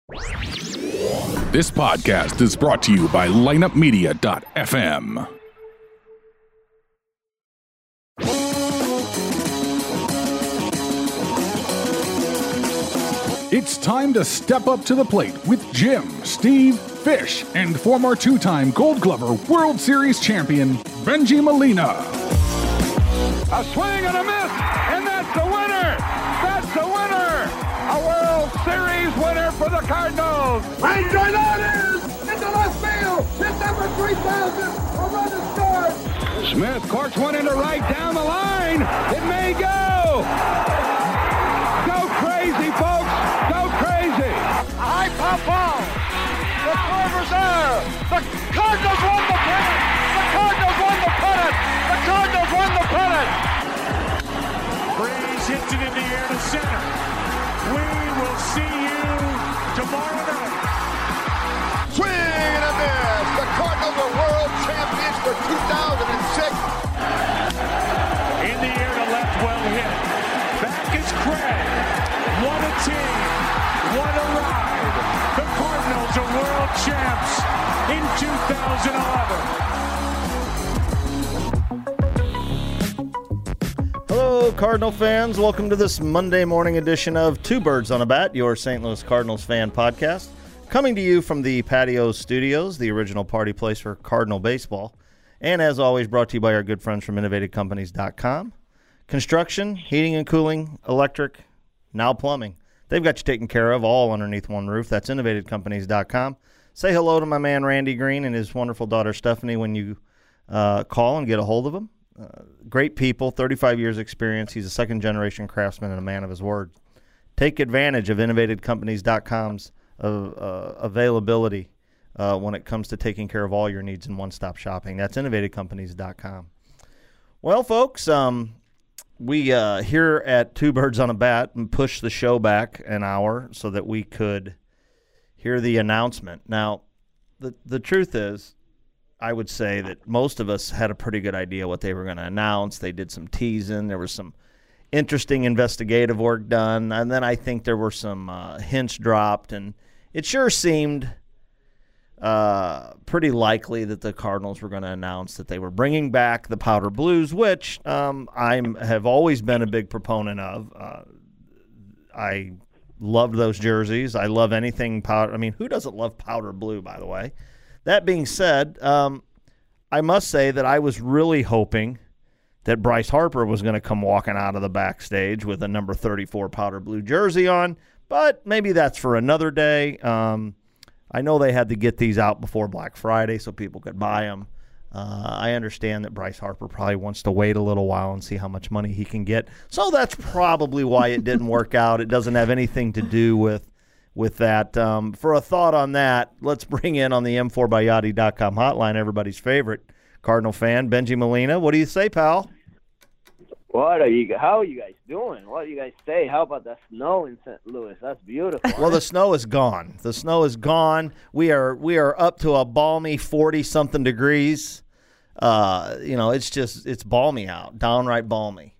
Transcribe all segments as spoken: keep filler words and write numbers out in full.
This podcast is brought to you by lineup media dot f m. It's time to step up to the plate with Jim, Steve, Fish, and former two-time Gold Glover World Series champion, Benji Molina. A swing and a miss, and that's the winner! That's the winner! A World Series winner for the Cardinals! Right drive out is into left field! Hit number three thousand! A run is scored! Smith corks one into right down the line! It may go! Go crazy, folks! Go crazy! A high pop ball! The Corvers are! The Cardinals won the pennant! The Cardinals won the pennant! The Cardinals won the pennant! Breeze hits it in the air to center. We will see you tomorrow night. Swing and a miss! The Cardinals are world champions for two thousand six! In the air to left, well hit. Back is Craig. What a team. What a ride. The Cardinals are world champs in two thousand eleven. Hello, Cardinal fans. Welcome to this Monday morning edition of Two Birds on a Bat, your Saint Louis Cardinals fan podcast. Coming to you from the Patio Studios, the original party place for Cardinal baseball. And as always, brought to you by our good friends from innovative companies dot com. Construction, heating and cooling, electric, now plumbing. They've got you taken care of all underneath one roof. That's innovative companies dot com. Say hello to my man Randy Green and his wonderful daughter Stephanie when you uh, call and get a hold of them. Uh, great people, thirty-five years experience. He's a second-generation craftsman and a man of his word. Take advantage of innovative companies dot com's uh, uh, availability uh, when it comes to taking care of all your needs in one-stop shopping. That's innovative companies dot com. Well, folks, um, we uh, here at Two Birds on a Bat pushed the show back an hour so that we could hear the announcement. Now, the the truth is, I would say that most of us had a pretty good idea what they were going to announce. They did some teasing. There was some interesting investigative work done. And then I think there were some uh, hints dropped. And it sure seemed uh, pretty likely that the Cardinals were going to announce that they were bringing back the Powder Blues, which um, I have always been a big proponent of. Uh, I loved those jerseys. I love anything powder. I mean, who doesn't love powder blue, by the way? That being said, um, I must say that I was really hoping that Bryce Harper was going to come walking out of the backstage with a number thirty-four powder blue jersey on, but maybe that's for another day. Um, I know they had to get these out before Black Friday so people could buy them. Uh, I understand that Bryce Harper probably wants to wait a little while and see how much money he can get, so that's probably why it didn't work out. It doesn't have anything to do with With that, um, for a thought on that, let's bring in on the M four by Yachty dot com hotline everybody's favorite Cardinal fan, Benji Molina. What do you say, pal? What are you? How are you guys doing? What do you guys say? How about the snow in Saint Louis? That's beautiful. Well, the snow is gone. The snow is gone. We are we are up to a balmy forty something degrees. Uh, you know, it's just it's balmy out, downright balmy.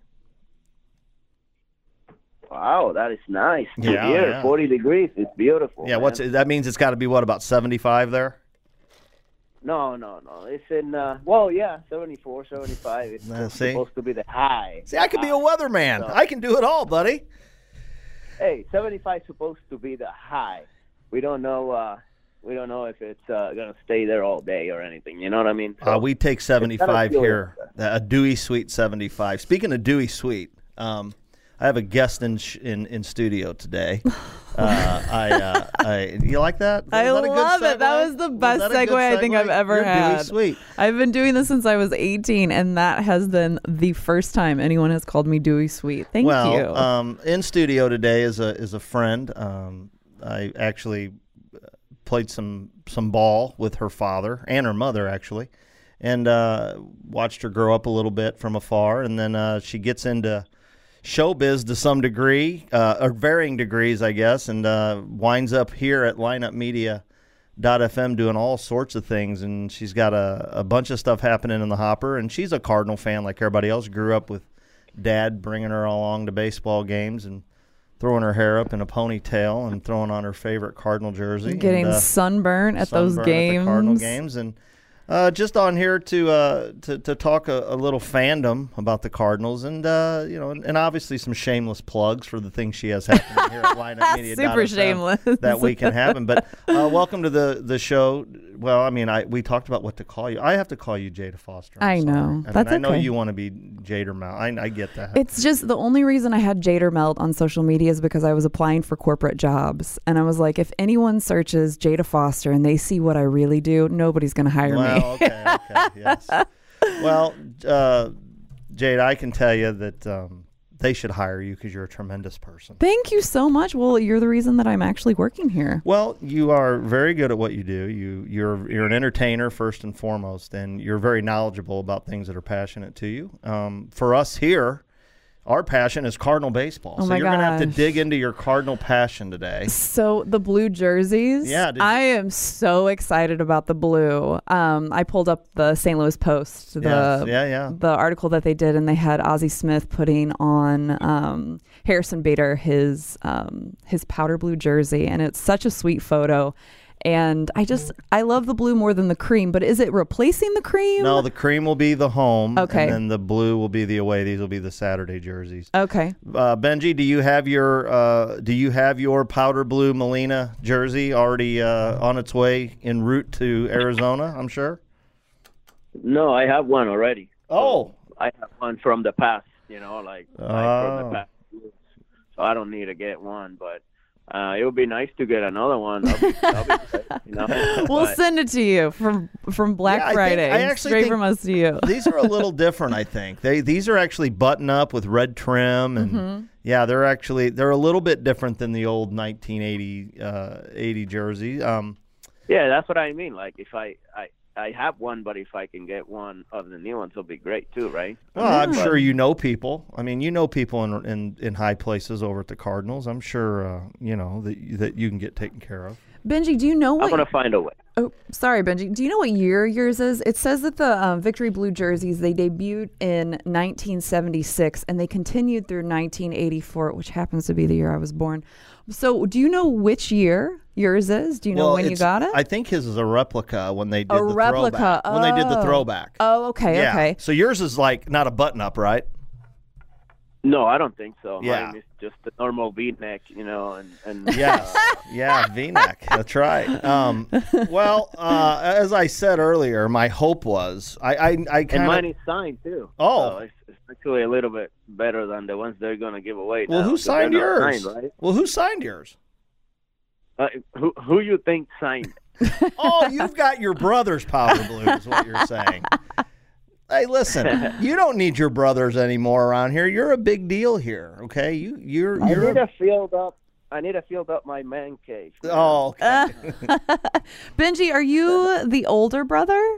Wow, that is nice. Yeah, Here, yeah. forty degrees. It's beautiful. Yeah, man. what's that means? It's got to be what, about seventy-five there? No, no, no. It's in. Uh, well, yeah, seventy-four, seventy-five. It's Uh, see? supposed to be the high. See, I could be a weatherman. So- I can do it all, buddy. Hey, seventy-five is supposed to be the high. We don't know. Uh, we don't know if it's uh, gonna stay there all day or anything. You know what I mean? Uh, we take seventy-five feel here, a Dewey Sweet seventy-five. Speaking of Dewey Sweet, um, I have a guest in sh- in, in studio today. Uh, I, uh, I, you like that? I Was that a good love it. That segue? was the best Was that a good segue I think I've segue? ever You're had. Dewey Sweet. I've been doing this since I was eighteen, and that has been the first time anyone has called me Dewey Sweet. Thank well, you. um, in studio today is a is a friend. Um, I actually played some some ball with her father and her mother actually, and uh, watched her grow up a little bit from afar, and then uh, she gets into showbiz to some degree, uh, or varying degrees, I guess, and uh, winds up here at lineup media dot f m doing all sorts of things, and she's got a, a bunch of stuff happening in the hopper, and she's a Cardinal fan like everybody else. Grew up with Dad bringing her along to baseball games, and throwing her hair up in a ponytail and throwing on her favorite Cardinal jersey. Getting and, uh, sunburnt at those sunburn games. At the Cardinal games. And uh, just on here to uh, to, to talk a, a little fandom about the Cardinals and, uh, you know, and, and obviously some shameless plugs for the things she has happening here at Lineup Media. Super shameless. That we can have them. But uh, welcome to the, the show. Well, I mean, I we talked about what to call you. I have to call you Jada Foster. I'm I sorry. know. And That's I know okay. you want to be Jader Mel. I, I get that. It's just the only reason I had Jader Melt on social media is because I was applying for corporate jobs. And I was like, if anyone searches Jada Foster and they see what I really do, nobody's going to hire well, me. okay, okay, yes. Well, uh, Jade, I can tell you that um, they should hire you because you're a tremendous person. Thank you so much. Well, you're the reason that I'm actually working here. Well, you are very good at what you do. You, you're you're an entertainer first and foremost, and you're very knowledgeable about things that are passionate to you. Um, for us here, our passion is Cardinal baseball. Oh so my you're going to have to gosh. dig into your Cardinal passion today. So the blue jerseys, Yeah, did you- I am so excited about the blue. Um, I pulled up the Saint Louis Post, the Yes, yeah, yeah. the article that they did, and they had Ozzie Smith putting on um, Harrison Bader his um, his powder blue jersey, and it's such a sweet photo. And I just I love the blue more than the cream, but is it replacing the cream? No, the cream will be the home, Okay. and then the blue will be the away. These will be the Saturday jerseys. Okay. Uh, Benji, do you have your uh, do you have your powder blue Molina jersey already uh, on its way en route to Arizona? I'm sure. No, I have one already. Oh, I have one from the past, you know, like, like from Oh. the past years. So I don't need to get one, but uh, it would be nice to get another one. That'll be, that'll be great, you know? We'll But- send it to you from from Black Yeah, I think- Friday. I actually straight think from us to you. these are a little different. I think they these are actually button up with red trim, and Mm-hmm. yeah, they're actually they're a little bit different than the old nineteen eighty uh, eighty jersey. Um, Yeah, that's what I mean. Like, if I, I, I have one, but if I can get one of the new ones, it'll be great too, right? well, I'm But- sure you know people. I mean, you know people in in, in high places over at the Cardinals. I'm sure uh, you know that that you can get taken care of. Benji, do you know I'm what? going to find a way. Oh, sorry, Benji. Do you know what year yours is? It says that the um, Victory Blue jerseys, they debuted in nineteen seventy-six and they continued through nineteen eighty-four, which happens to be the year I was born. So do you know which year yours is? Do you know well, when you it's- got it? I think his is a replica when they did A the replica. throwback. When they did the Oh. throwback. oh, okay, yeah. okay. So yours is like not a button up, right? No, I don't think so. Yeah. Mine is just the normal V-neck, you know, and, and Yes. yeah, V-neck. That's right. Um, well, uh, as I said earlier, my hope was I I, I and kind mine of is signed too. Oh. So it's, it's actually a little bit better than the ones they're going to give away. well, now, who 'cause they're signed not yours? signed, right? Well, who signed yours? Uh, who who you think signed it? Oh, you've got your brother's powder blue, is what you're saying. Hey, listen, you don't need your brothers anymore around here. You're a big deal here, okay? You you're I you're. need to field up. I need to field up my man cave. Oh, okay. Benji, are you the older brother?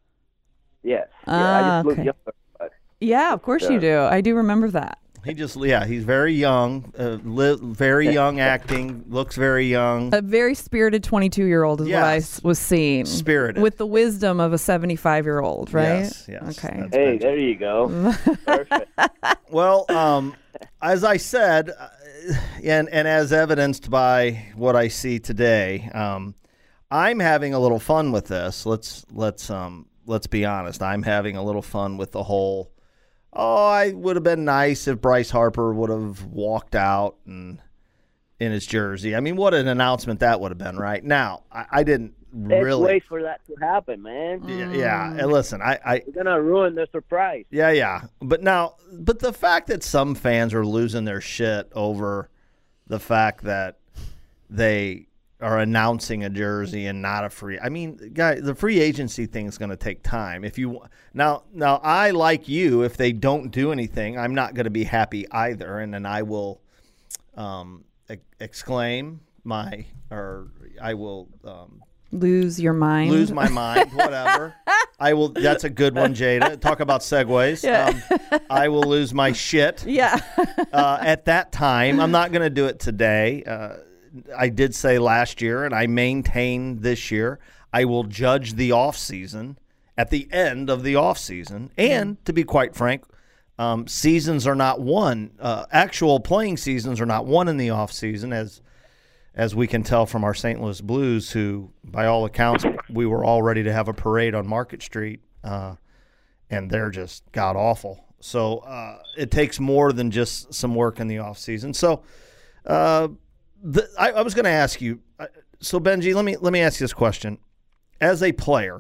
Yes. Yeah, Ah, I just look okay. younger. But Yeah, of course you do. I do remember that. He just, yeah, he's very young, uh, li- very young acting, looks very young. A very spirited twenty-two-year-old is what I Yes. s- was seeing. Spirited. With the wisdom of a seventy-five-year-old, right? Yes, yes. Okay. that's hey, Benji. there you go. Perfect. Well, um, as I said, uh, and and as evidenced by what I see today, um, I'm having a little fun with this. Let's let's um let's be honest. I'm having a little fun with the whole. Oh, I would have been nice if Bryce Harper would have walked out and in his jersey. I mean, what an announcement that would have been, right? Now, I, I didn't Let's really. wait for that to happen, man. Yeah, yeah. And listen, I, I You're gonna ruin the surprise. Yeah, yeah. But now, but the fact that some fans are losing their shit over the fact that they are announcing a jersey and not a free. I mean, guys, the free agency thing is going to take time. If you now, now I like you. If they don't do anything, I'm not going to be happy either, and then I will um, ex- exclaim my, or I will. Um, Lose your mind. Lose my mind, whatever. I will. That's a good one, Jada. Talk about segues. Yeah. Um, I will lose my shit Yeah. uh, at that time. I'm not going to do it today. Uh, I did say last year, and I maintain this year, I will judge the off season at the end of the off season. And to be quite frank, Um, seasons are not won. Uh, actual playing seasons are not won in the off season, as as we can tell from our Saint Louis Blues, who, by all accounts, we were all ready to have a parade on Market Street, uh, and they're just god awful. So uh, it takes more than just some work in the off season. So uh, the, I, I was going to ask you. So Benji, let me let me ask you this question: as a player,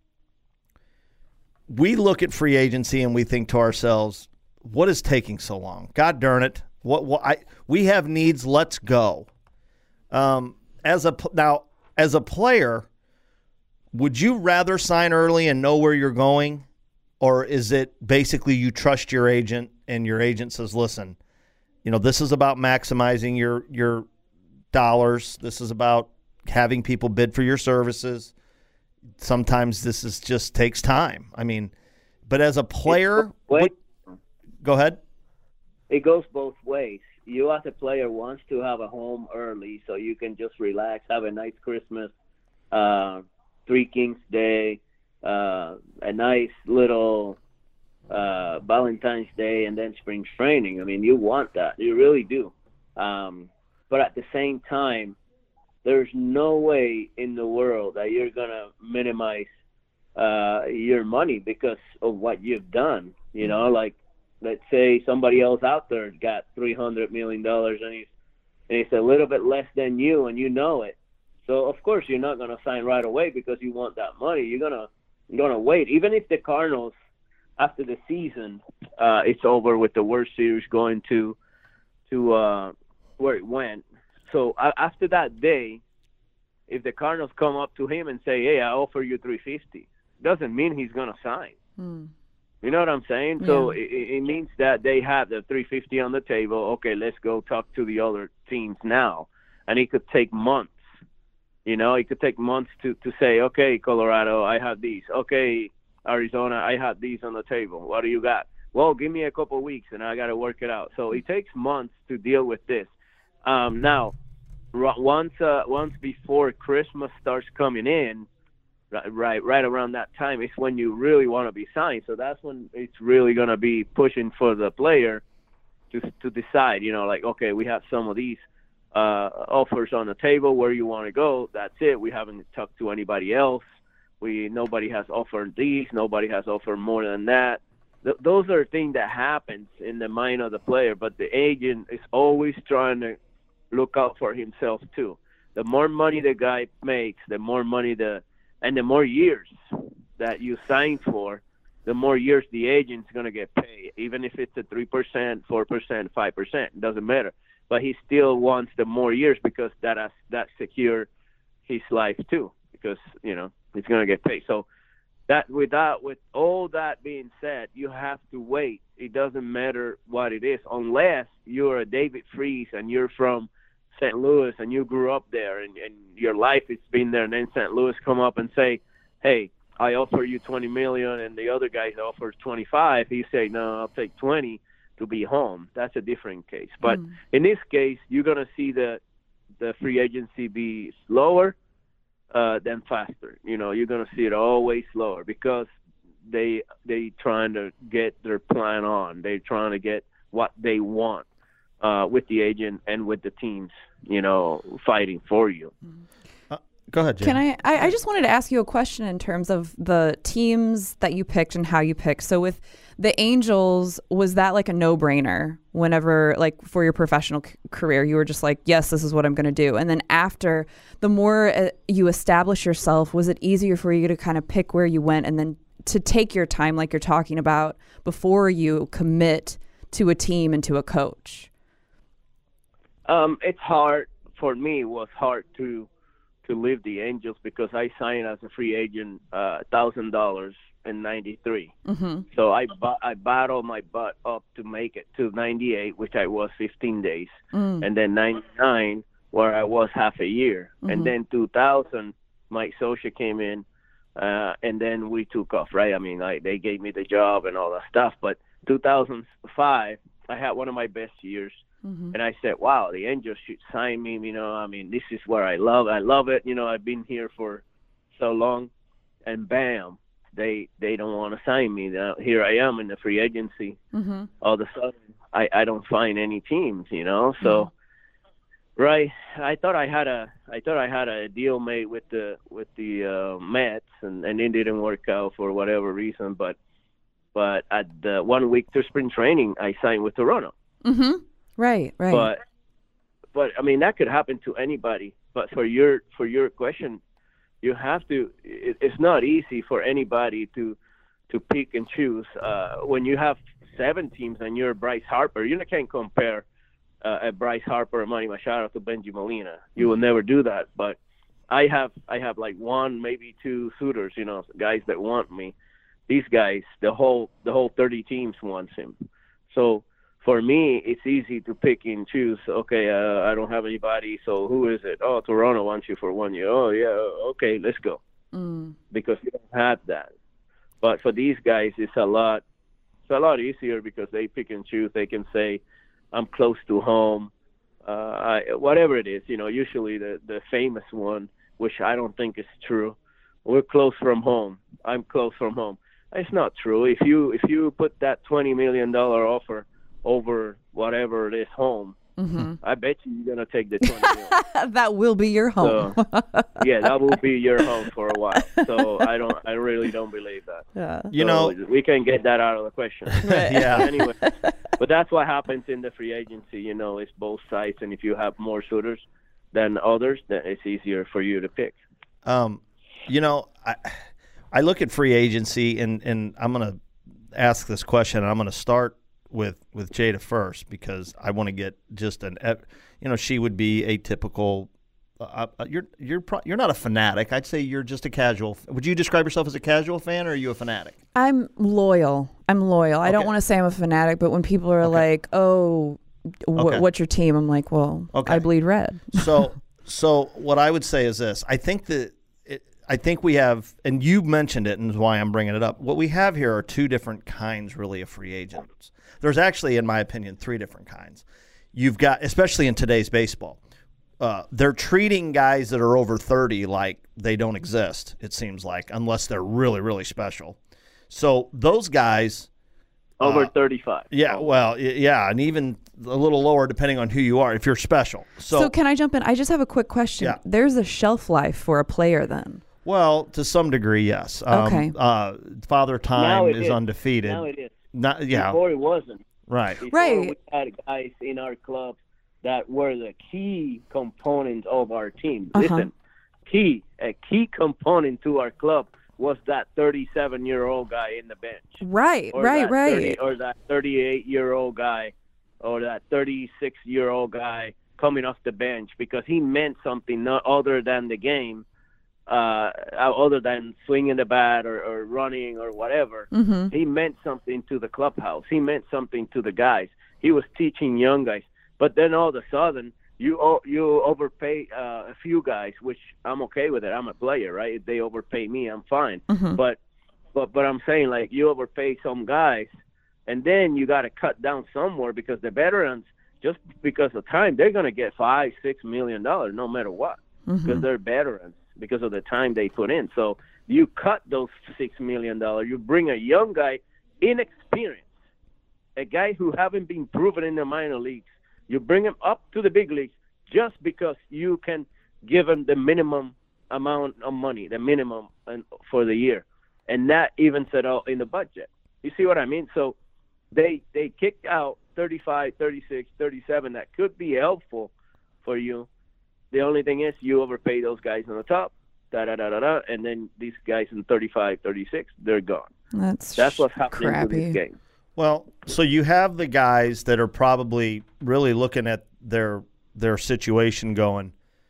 we look at free agency and we think to ourselves, what is taking so long? God darn it. What, what I we have needs, let's go. Um, as a now as a player, would you rather sign early and know where you're going, or is it basically you trust your agent and your agent says, listen, you know, this is about maximizing your your dollars. This is about having people bid for your services. Sometimes this is just takes time. I mean, but as a player, what, go ahead. It goes both ways. You as a player wants to have a home early so you can just relax, have a nice Christmas, uh, Three Kings Day, uh, a nice little uh, Valentine's Day, and then spring training. I mean, you want that. You really do. Um, but at the same time, there's no way in the world that you're going to minimize uh, your money because of what you've done. You know, like, let's say somebody else out there got three hundred million dollars and he's, and he's a little bit less than you, and you know it. So, of course, you're not going to sign right away because you want that money. You're going to you're gonna wait. Even if the Cardinals, after the season, uh, it's over with the World Series going to, to uh, where it went. So uh, after that day, if the Cardinals come up to him and say, hey, I offer you three hundred fifty, doesn't mean he's going to sign. Hmm. You know what I'm saying? Yeah. So it, it means that they have the three hundred fifty on the table. Okay, let's go talk to the other teams now. And it could take months. You know, it could take months to, to say, okay, Colorado, I have these. Okay, Arizona, I have these on the table. What do you got? Well, give me a couple of weeks, and I got to work it out. So it takes months to deal with this. Um, now, once uh, once before Christmas starts coming in, right right around that time, it's when you really want to be signed. So that's when it's really going to be pushing for the player to to decide, you know, like, okay, we have some of these uh, offers on the table. Where you want to go? That's it. We haven't talked to anybody else. We nobody has offered these. Nobody has offered more than that. Th- those are things that happens in the mind of the player. But the agent is always trying to look out for himself too. The more money the guy makes, the more money the and the more years that you sign for, the more years the agent's going to get paid, even if it's a three percent, four percent, five percent. It doesn't matter. But he still wants the more years because that has, that secure his life too, because, you know, he's going to get paid. So that without, with all that being said, you have to wait. It doesn't matter what it is, unless you're a David Freese and you're from Saint Louis and you grew up there and, and your life has been there, and then Saint Louis come up and say, hey, I offer you twenty million dollars and the other guy offers twenty-five. He say, no, I'll take twenty to be home. That's a different case. But mm. in this case, you're going to see the the free agency be slower uh, than faster. You know, you're going to see it always slower because they they trying to get their plan on. They're trying to get what they want uh, with the agent and with the teams, you know, fighting for you. Uh, go ahead, Jim. Can I, I? I just wanted to ask you a question in terms of the teams that you picked and how you picked. So with the Angels, was that like a no-brainer whenever, like for your professional c- career, you were just like, yes, this is what I'm going to do? And then after, the more uh, you establish yourself, was it easier for you to kind of pick where you went and then to take your time like you're talking about before you commit to a team and to a coach? Um, it's hard. For me, it was hard to to leave the Angels because I signed as a free agent uh, one thousand dollars in ninety-three. Mm-hmm. So I I battled my butt up to make it to ninety-eight, which I was fifteen days, mm. and then ninety-nine, where I was half a year, mm-hmm. and then two thousand, Mike Scioscia came in, uh, and then we took off, right? I mean, I, they gave me the job and all that stuff, but two thousand five, I had one of my best years. Mm-hmm. And I said, wow, the Angels should sign me. You know, I mean, this is where I love. I love it. You know, I've been here for so long. And bam, they they don't want to sign me. Now, here I am in the free agency. Mm-hmm. All of a sudden, I, I don't find any teams, you know. So, mm-hmm. right, I thought I had a I thought I had a deal made with the with the uh, Mets, and, and it didn't work out for whatever reason. But but at the one week to spring training, I signed with Toronto. Mm-hmm. Right, right. But but I mean that could happen to anybody. But for your for your question, you have to. It, it's not easy for anybody to to pick and choose. Uh, when you have seven teams and you're Bryce Harper, you can't compare uh, a Bryce Harper or Manny Machado to Benji Molina. You will never do that. But I have I have like one, maybe two suitors. You know, guys that want me. These guys, the whole the whole thirty teams wants him. So for me, it's easy to pick and choose. Okay, uh, I don't have anybody, so who is it? Oh, Toronto wants you for one year. Oh, yeah, okay, let's go. Mm. Because you don't have that. But for these guys, it's a lot. It's a lot easier because they pick and choose. They can say, "I'm close to home," uh, I, whatever it is. You know, usually the the famous one, which I don't think is true. We're close from home. I'm close from home. It's not true. If you if you put that twenty million dollar offer over whatever it is home, mm-hmm. I bet you you're gonna take the twenty million. That will be your home. So, yeah, that will be your home for a while. So I don't, I really don't believe that. Yeah. You So know, we can get that out of the question. yeah. Anyway, but that's what happens in the free agency. You know, it's both sides, and if you have more suitors than others, then it's easier for you to pick. Um, you know, I I look at free agency, and and I'm gonna ask this question, and I'm gonna start with with Jada first because I want to get just an, you know, she would be a typical. Uh, you're you're pro, you're not a fanatic. I'd say you're just a casual. Would you describe yourself as a casual fan, or are you a fanatic? I'm loyal. I'm loyal. I Okay. don't want to say I'm a fanatic, but when people are Okay. like, "Oh, wh- Okay. what's your team?" I'm like, "Well, Okay. I bleed red." So so what I would say is this: I think that. I think we have, and you mentioned it, and is why I'm bringing it up. What we have here are two different kinds, really, of free agents. There's actually, in my opinion, three different kinds. You've got, especially in today's baseball, uh, they're treating guys that are over thirty like they don't exist, it seems like, unless they're really, really special. So those guys. Over uh, thirty-five. Yeah, well, y- yeah, and even a little lower depending on who you are, if you're special. So, So can I jump in? I just have a quick question. Yeah. There's a shelf life for a player then. well, to some degree, yes. Um, Okay. Uh, Father Now Time it is is. undefeated. Now it is. Not, yeah, Before it wasn't. right. Before Right. we had guys in our club that were the key component of our team. Uh-huh. Listen, key, a key component to our club was that thirty-seven-year-old guy in the bench. Right, Or right, that right. thirty or that thirty-eight-year-old guy, or that thirty-six-year-old guy coming off the bench because he meant something not other than the game, uh, other than swinging the bat or, or running or whatever. Mm-hmm. He meant something to the clubhouse. He meant something to the guys. He was teaching young guys. But then all of a sudden, you o- you overpay uh, a few guys, which I'm okay with it. I'm a player, right? If they overpay me, I'm fine. Mhm. But but but I'm saying, like, you overpay some guys, and then you got to cut down somewhere because the veterans, just because of time, they're going to get five, six million dollars no matter what because they're veterans because of the time they put in. So you cut those six million dollars. You bring a young guy, inexperienced, a guy who haven't been proven in the minor leagues. You bring him up to the big leagues just because you can give him the minimum amount of money, the minimum for the year, and that evens it out in the budget. You see what I mean? So they they kick out thirty-five, thirty-six, thirty-seven that could be helpful for you. The only thing is you overpay those guys on the top, da da da da da, and then these guys in thirty-five, thirty-six, they're gone. That's That's what's happening crappy. to this game. Well, so you have the guys that are probably really looking at their their situation going,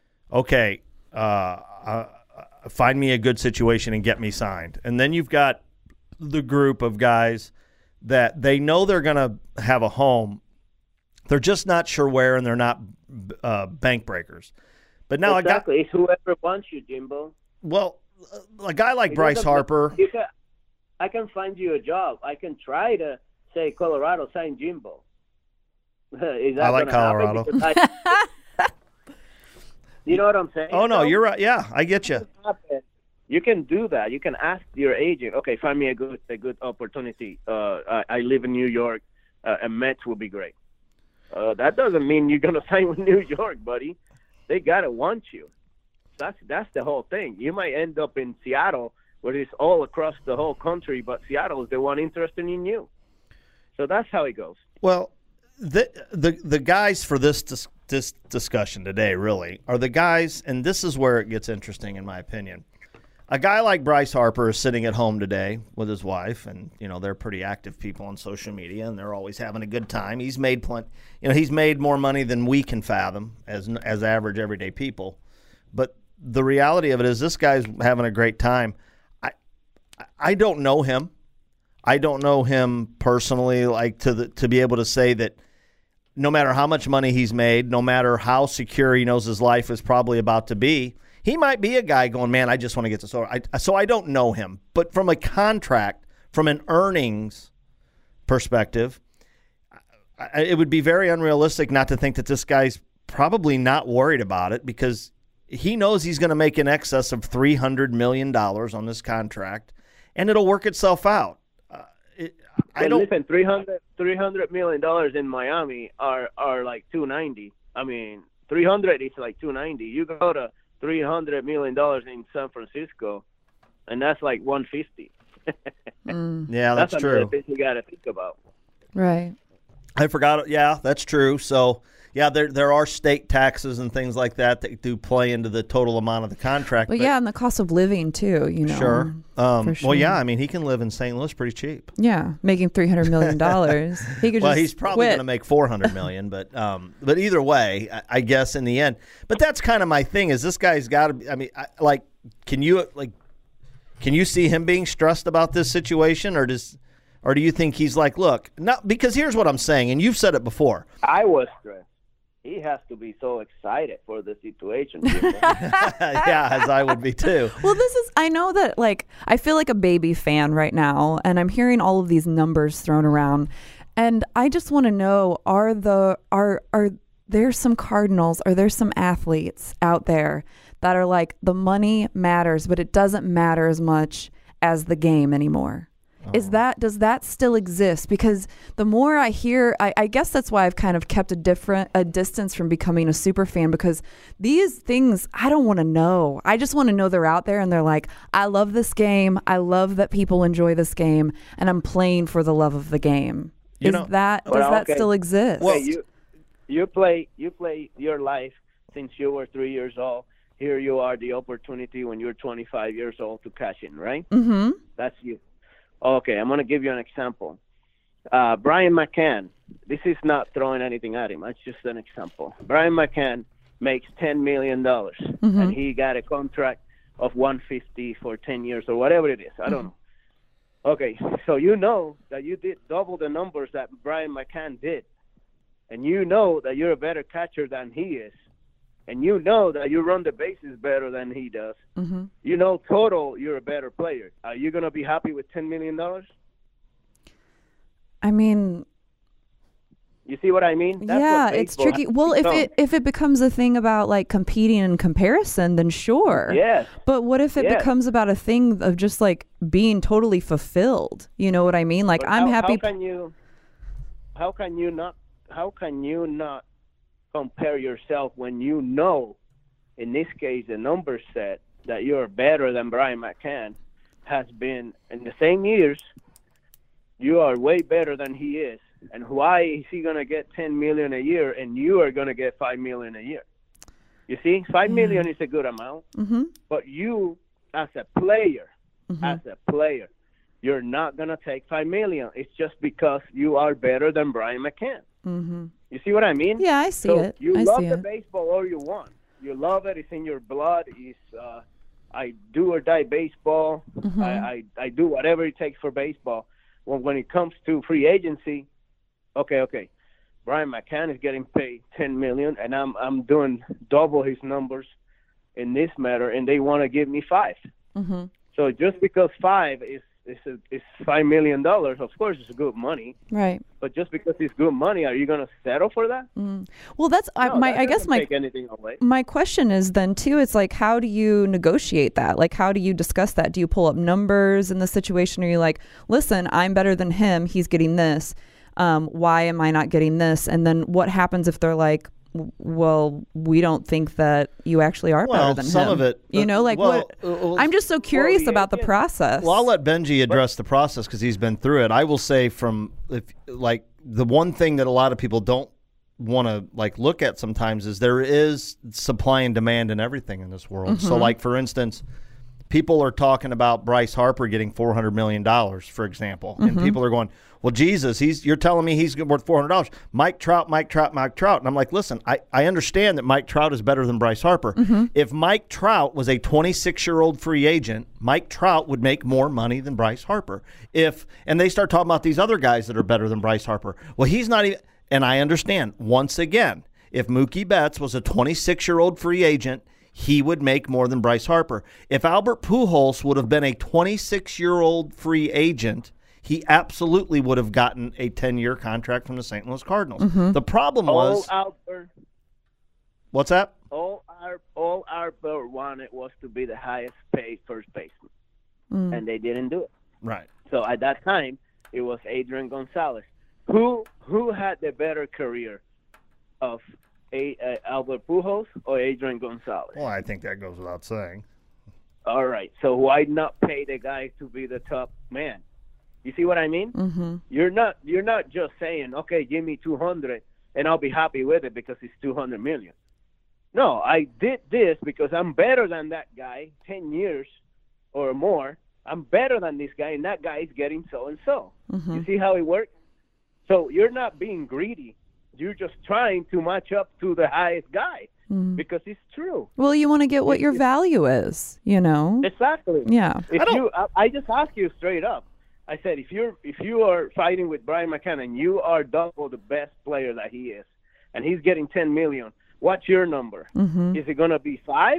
okay, uh, uh, find me a good situation and get me signed. And then you've got the group of guys that they know they're going to have a home. They're just not sure where, and they're not uh, bank breakers. But now exactly. It's whoever wants you, Jimbo. I got, well, a guy like It Bryce doesn't- Harper. you can- I can find you a job. I can try to say Colorado sign Jimbo. Is that I like gonna happen? Colorado. Because I- you know what I'm saying? Oh, no, though? you're right. Yeah, I get you. Happen. You can do that. You can ask your agent, okay, find me a good a good opportunity. Uh, I, I live in New York, uh, and Mets will be great. Uh, that doesn't mean you're gonna sign with New York, buddy. They gotta want you. That's that's the whole thing. You might end up in Seattle, where it's all across the whole country, but Seattle is the one interested in you. So that's how it goes. Well, the the the guys for this dis- this discussion today really are the guys, and this is where it gets interesting, in my opinion. A guy like Bryce Harper is sitting at home today with his wife, and you know they're pretty active people on social media, and they're always having a good time. He's made plenty, you know, he's made more money than we can fathom as as average everyday people. But the reality of it is, this guy's having a great time. I I don't know him. I don't know him personally, like to the to be able to say that no matter how much money he's made, no matter how secure he knows his life is probably about to be. He might be a guy going, man, I just want to get this over. I, so I don't know him. But from a contract, from an earnings perspective, I, it would be very unrealistic not to think that this guy's probably not worried about it, because he knows he's going to make in excess of three hundred million dollars on this contract, and it'll work itself out. Uh, it, I don't listen. three hundred, three hundred million dollars in Miami are are like two ninety. I mean, three hundred is like two ninety. You go to three hundred million dollars in San Francisco, and that's like one fifty. mm. Yeah, that's, that's true. That's thing you got to think about. Right. I forgot. Yeah, that's true. So, yeah, there there are state taxes and things like that that do play into the total amount of the contract. But, but yeah, and the cost of living too, you know. Sure. Um, sure. Well, yeah, I mean, he can live in Saint Louis pretty cheap. Yeah, making three hundred million dollars. He could well, just he's probably going to make four hundred million dollars, but um, but either way, I, I guess in the end. But that's kind of my thing, is this guy's got to be, I mean, I, like, can you, like, can you see him being stressed about this situation, or does, or do you think he's like, look, not, because here's what I'm saying, and you've said it before. I was stressed. He has to be so excited for the situation. Yeah, as I would be too. Well, this is, I know that, like, I feel like a baby fan right now, and I'm hearing all of these numbers thrown around, and I just want to know, are the, are, are there some Cardinals, are there some athletes out there that are like, the money matters, but it doesn't matter as much as the game anymore? Is that, does that still exist? Because the more I hear, I, I guess that's why I've kind of kept a different, a distance from becoming a super fan, because these things, I don't want to know. I just want to know they're out there and they're like, I love this game. I love that people enjoy this game, and I'm playing for the love of the game. You Is know, that, does well, that okay. still exist? Well, you, you play, you play your life since you were three years old. Here you are, the opportunity when you're twenty-five years old to cash in, right? Mm-hmm. That's you. Okay, I'm going to give you an example. Uh, Brian McCann, this is not throwing anything at him. That's just an example. Brian McCann makes ten million dollars, mm-hmm. and he got a contract of one hundred fifty for ten years or whatever it is. I don't know. Okay, so you know that you did double the numbers that Brian McCann did, and you know that you're a better catcher than he is, and you know that you run the bases better than he does. Mm-hmm. You know, total, you're a better player. Are you going to be happy with ten million dollars? I mean, you see what I mean? That's yeah, what it's baseball tricky. has Well, if become. it if it becomes a thing about like competing in comparison, then sure. Yes. But what if it Yes. becomes about a thing of just like being totally fulfilled? You know what I mean? Like, But I'm how, happy. How can you? How can you not? How can you not compare yourself when you know, in this case, the numbers said that you're better than Brian McCann has been in the same years. You are way better than he is, and why is he gonna get ten million a year and you are gonna get five million a year? You see, five mm-hmm. million is a good amount, mm-hmm. but you, as a player, mm-hmm. as a player, you're not gonna take five million. It's just because you are better than Brian McCann. Mm-hmm. You see what I mean? Yeah, I see so it. You I love see the it. baseball all you want. You love it. It's in your blood. It's uh, I do or die baseball. Mm-hmm. I, I I do whatever it takes for baseball. When when it comes to free agency, okay, okay, Brian McCann is getting paid ten million, and I'm I'm doing double his numbers in this matter, and they want to give me five. Mm-hmm. So just because five is it's a, it's five million dollars. Of course, it's good money. Right. But just because it's good money, are you going to settle for that? Mm. Well, that's I, no, my. that I guess doesn't my take anything away. my question is then too. It's like, how do you negotiate that? Like, how do you discuss that? Do you pull up numbers in the situation? Or are you like, listen, I'm better than him. He's getting this. Um, why am I not getting this? And then what happens if they're like, well, we don't think that you actually are well, better than some him. of it, you know, like well, what? uh, I'm just so curious well, about the yeah. process. Well, I'll let Benji address the process because he's been through it. I will say from if like the one thing that a lot of people don't want to like look at sometimes is there is supply and demand in everything in this world. Mm-hmm. So, like for instance, people are talking about Bryce Harper getting four hundred million dollars, for example, Mm-hmm. and people are going, well, Jesus, he's you're telling me he's worth four hundred dollars. Mike Trout, Mike Trout, Mike Trout. And I'm like, listen, I, I understand that Mike Trout is better than Bryce Harper. Mm-hmm. If Mike Trout was a twenty-six-year-old free agent, Mike Trout would make more money than Bryce Harper. If And they start talking about these other guys that are better than Bryce Harper. Well, he's not even – and I understand, once again, if Mookie Betts was a twenty-six-year-old free agent, he would make more than Bryce Harper. If Albert Pujols would have been a twenty-six-year-old free agent – he absolutely would have gotten a ten-year contract from the Saint Louis Cardinals. Mm-hmm. The problem was... All Albert, what's that? all, our, all Albert wanted was to be the highest paid first baseman, Mm. and they didn't do it. Right. So at that time, it was Adrian Gonzalez. Who who had the better career of a, uh, Albert Pujols or Adrian Gonzalez? Well, I think that goes without saying. All right, so why not pay the guy to be the top man? You see what I mean? Mm-hmm. You're not you're not just saying, okay, give me two hundred and I'll be happy with it because it's two hundred million. No, I did this because I'm better than that guy ten years or more. I'm better than this guy, and that guy is getting so and so. Mm-hmm. You see how it works? So you're not being greedy. You're just trying to match up to the highest guy Mm. because it's true. Well, you want to get what your value is, you know? Exactly. Yeah. If I don't- you, I, I just ask you straight up. I said, if you're if you are fighting with Brian McCann and you are double the best player that he is, and he's getting ten million, what's your number? Mm-hmm. Is it going to be five?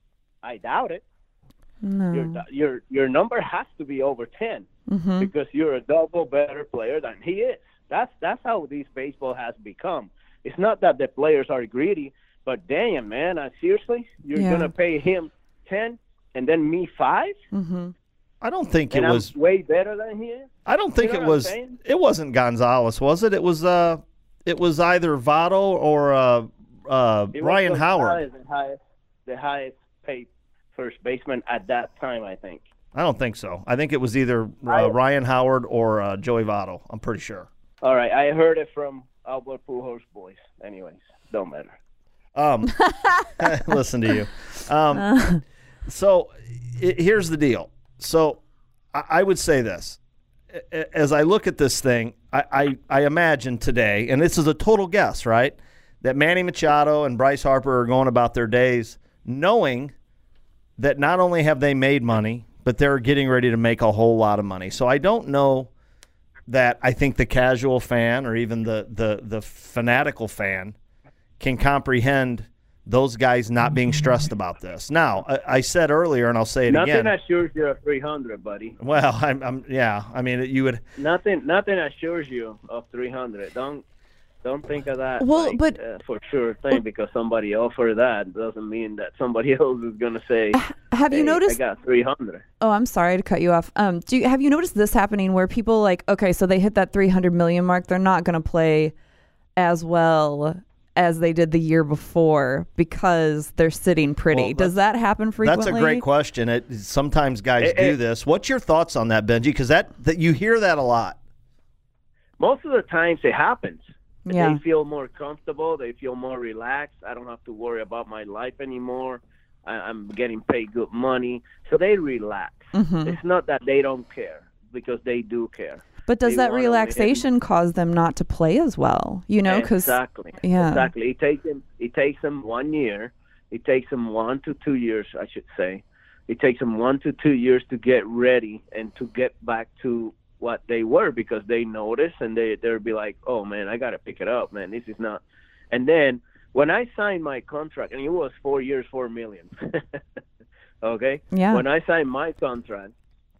I doubt it. No. Your your your number has to be over ten Mm-hmm. because you're a double better player than he is. That's that's how this baseball has become. It's not that the players are greedy, but damn man, uh, seriously, you're Yeah. going to pay him ten and then me five? Mm-hmm. I don't think And it I'm was. way better than he is. I don't think You know it what I'm was. saying? It wasn't Gonzalez, was it? It was. Uh, it was either Votto or uh, uh, It was Ryan the Howard. highest- The highest, the highest paid first baseman at that time, I think. I don't think so. I think it was either uh, I- Ryan Howard or uh, Joey Votto. I'm pretty sure. All right, I heard it from Albert Pujols' boys. Anyways, don't matter. Um, listen to you. Um, so i here's the deal. So I, I would say this. A- As I look at this thing, I, I, I imagine today, and this is a total guess, right, that Manny Machado and Bryce Harper are going about their days knowing that not only have they made money, but they're getting ready to make a whole lot of money. So I don't know that I think the casual fan or even the, the, the fanatical fan can comprehend those guys not being stressed about this. Now, I, I said earlier, and I'll say it Nothing again. assures you of three hundred, buddy. Well, I'm, I'm, yeah. I mean, you would. Nothing, nothing assures you of three hundred. Don't, don't think of that. Well, like, but- uh, for sure thing because somebody offered that doesn't mean that somebody else is gonna say, Have you hey, noticed? I got three hundred. Oh, I'm sorry to cut you off. Um, do you, have you noticed this happening where people like, okay, so they hit that three hundred million mark, they're not going to play as well as they did the year before because they're sitting pretty. Well, Does that happen frequently? That's a great question. It, sometimes guys It- do it- this. What's your thoughts on that, Benji? Because that, that you hear that a lot. Most of the times it happens. Yeah. They feel more comfortable. They feel more relaxed. I don't have to worry about my life anymore. I, I'm getting paid good money. So they relax. Mhm. It's not that they don't care because they do care. But does They that wanna relaxation cause them not to play as well? You know, because exactly, yeah. exactly. It takes them. It takes them one year. It takes them one to two years, I should say. It takes them one to two years to get ready and to get back to what they were because they notice and they they'll be like, oh man, I gotta pick it up, man. This is not. And then when I signed my contract, and it was four years, four million. Okay. Yeah. When I signed my contract,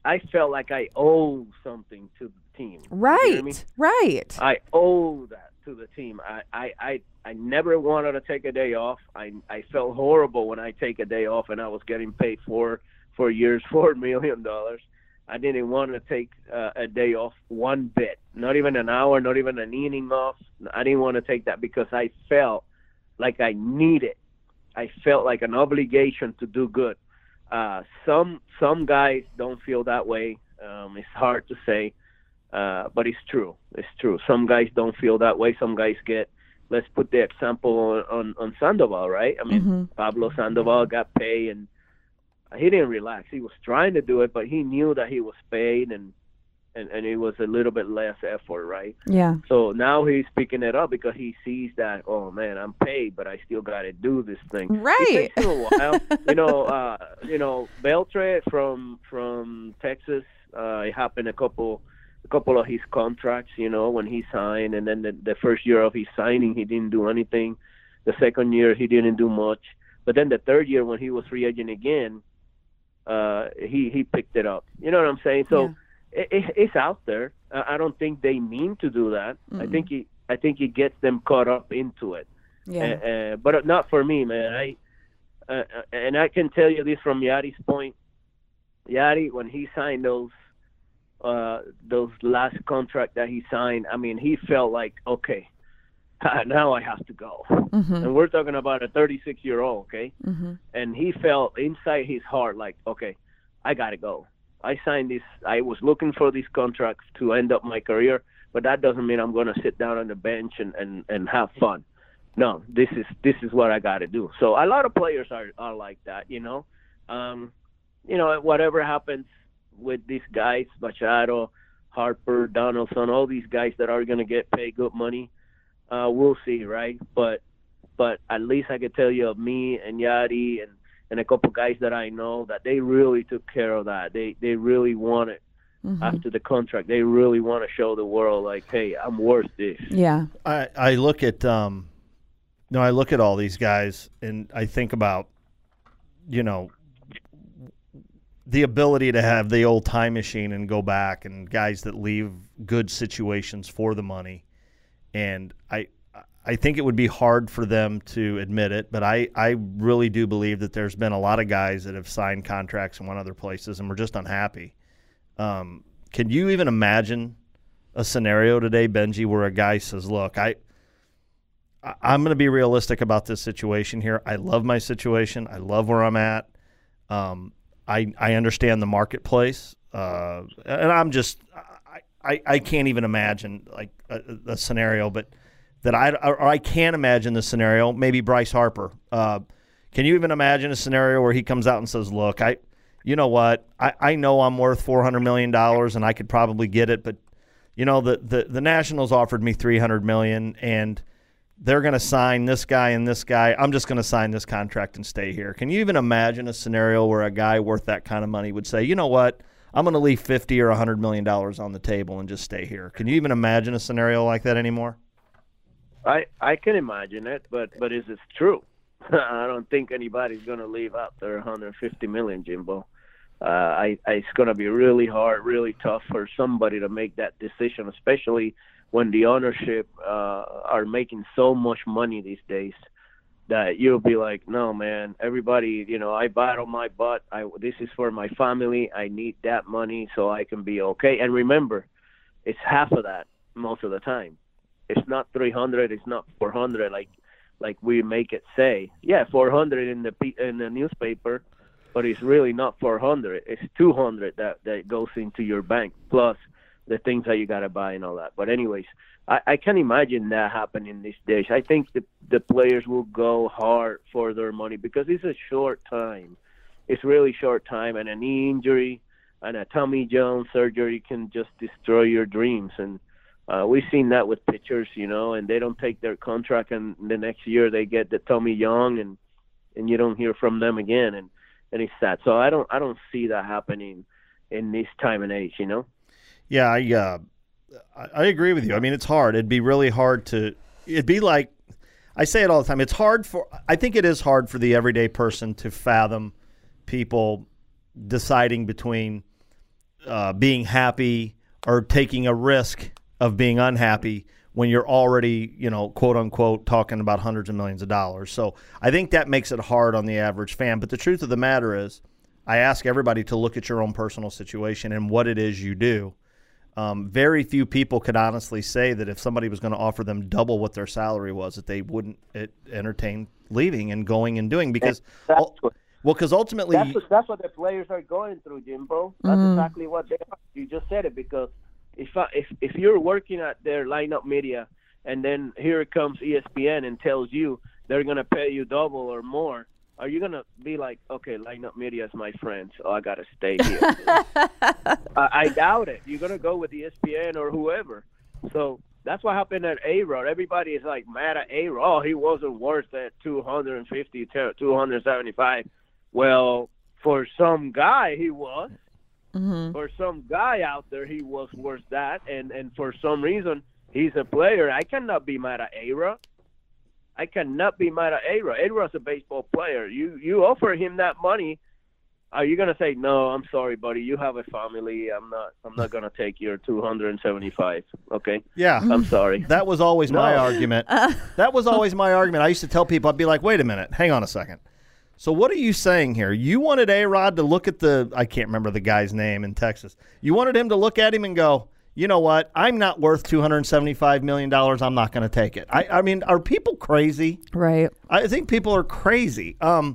I felt like I owe something to the team. Right, you know what I mean? right. I owe that to the team. I, I, I, I never wanted to take a day off. I, I felt horrible when I take a day off and I was getting paid for for years four million dollars. I didn't want to take uh, a day off one bit, not even an hour, not even an inning off. I didn't want to take that because I felt like I needed. I felt like an obligation to do good. Uh, some some guys don't feel that way. Um, it's hard to say, uh, but it's true. It's true. Some guys don't feel that way. Some guys get. Let's put the example on on, on Sandoval, right? I mean, Mm-hmm. Pablo Sandoval got paid, and he didn't relax. He was trying to do it, but he knew that he was paid, and and, and it was a little bit less effort, right? Yeah. So now he's picking it up because he sees that, oh man, I'm paid, but I still got to do this thing. Right. It takes him a while. you know, uh, you know, Beltre from from Texas. Uh, it happened a couple, a couple of his contracts. You know, when he signed, and then the, the first year of his signing, he didn't do anything. The second year, he didn't do much. But then the third year, when he was free agent again, uh, he he picked it up. You know what I'm saying? So. Yeah. It, it, it's out there. I don't think they mean to do that. Mm-hmm. I think he, I think it gets them caught up into it. Yeah. Uh, uh, but not for me, man. I uh, and I can tell you this from Yadi's point. Yadi, when he signed those uh, those last contract that he signed, I mean, he felt like, okay, now I have to go. Mm-hmm. And we're talking about a thirty-six year old, okay? Mm-hmm. And he felt inside his heart like, okay, I gotta go. I signed this. I was looking for these contracts to end up my career, but that doesn't mean I'm going to sit down on the bench and, and, and have fun. No, this is this is what I got to do. So a lot of players are, are like that, you know. Um, you know, whatever happens with these guys, Machado, Harper, Donaldson, all these guys that are going to get paid good money, uh, we'll see, right? But but at least I can tell you of me and Yadi and and a couple guys that I know that they really took care of that. They they really want it mm-hmm. after the contract. They really want to show the world, like, hey, I'm worth this. Yeah. I, I look at um, no, I look at all these guys and I think about, you know, the ability to have the old time machine and go back, and guys that leave good situations for the money. And I. I think it would be hard for them to admit it, but I, I really do believe that there's been a lot of guys that have signed contracts and went other places and were just unhappy. Um, can you even imagine a scenario today, Benji, where a guy says, look, I, I'm going to be realistic about this situation here. I love my situation. I love where I'm at. Um, I, I understand the marketplace. Uh, and I'm just I, I, I can't even imagine like a, a scenario, but – that I or I can't imagine the scenario. Maybe Bryce Harper. Uh, can you even imagine a scenario where he comes out and says, "Look, I, you know what? I, I know I'm worth four hundred million dollars and I could probably get it, but you know the the, the Nationals offered me three hundred million dollars and they're going to sign this guy and this guy. I'm just going to sign this contract and stay here." Can you even imagine a scenario where a guy worth that kind of money would say, "You know what? I'm going to leave fifty or one hundred million dollars on the table and just stay here"? Can you even imagine a scenario like that anymore? I, I can imagine it, but, but is it true? I don't think anybody's going to leave after one hundred fifty million dollars, Jimbo. Uh, I, I, it's going to be really hard, really tough for somebody to make that decision, especially when the ownership uh, are making so much money these days that you'll be like, no, man, everybody, you know, I battle my butt. I, this is for my family. I need that money so I can be okay. And remember, it's half of that most of the time. It's not three hundred. It's not four hundred like like we make it say. Yeah, four hundred in the in the newspaper, but it's really not four hundred. It's two hundred that, that goes into your bank, plus the things that you got to buy and all that. But anyways, I, I can imagine that happening these days. I think the, the players will go hard for their money because it's a short time. It's really short time, and a knee injury and a Tommy John surgery can just destroy your dreams. And Uh, we've seen that with pitchers, you know, and they don't take their contract, and the next year they get the Tommy Young, and and you don't hear from them again, and, and it's sad. So I don't I don't see that happening in this time and age, you know. Yeah, I uh, I agree with you. I mean, it's hard. It'd be really hard to. It'd be like I say it all the time. It's hard for. I think it is hard for the everyday person to fathom people deciding between uh, being happy or taking a risk of being unhappy when you're already, you know, quote unquote, talking about hundreds of millions of dollars. So I think that makes it hard on the average fan. But the truth of the matter is, I ask everybody to look at your own personal situation and what it is you do. Um, very few people could honestly say that if somebody was going to offer them double what their salary was, that they wouldn't it, entertain leaving and going and doing because, well, because ultimately that's what, that's what the players are going through, Jimbo. That's mm. exactly what they are. You just said it because if I, if if you're working at their lineup media and then here comes E S P N and tells you they're going to pay you double or more, are you going to be like, okay, lineup media is my friend, so I got to stay here? I, I doubt it. You're going to go with E S P N or whoever. So that's what happened at A-Rod. Everybody is like mad at A-Rod. Oh, he wasn't worth that two hundred fifty, two hundred seventy-five. Well, for some guy, he was. Mm-hmm. For some guy out there, he was worth that. And, and for some reason, he's a player. I cannot be mad at A-Rod. I cannot be mad at A-Rod. A-Rod's a baseball player. You you offer him that money, are you gonna say no? I'm sorry, buddy. You have a family. I'm not. I'm not gonna take your two hundred seventy-five. Okay. Yeah. I'm sorry. That was always no. my argument. That was always my argument. I used to tell people, I'd be like, wait a minute, hang on a second. So what are you saying here? You wanted A-Rod to look at the, I can't remember the guy's name in Texas. You wanted him to look at him and go, you know what? I'm not worth two hundred seventy-five million dollars. I'm not going to take it. I, I mean, are people crazy? Right. I think people are crazy. Um,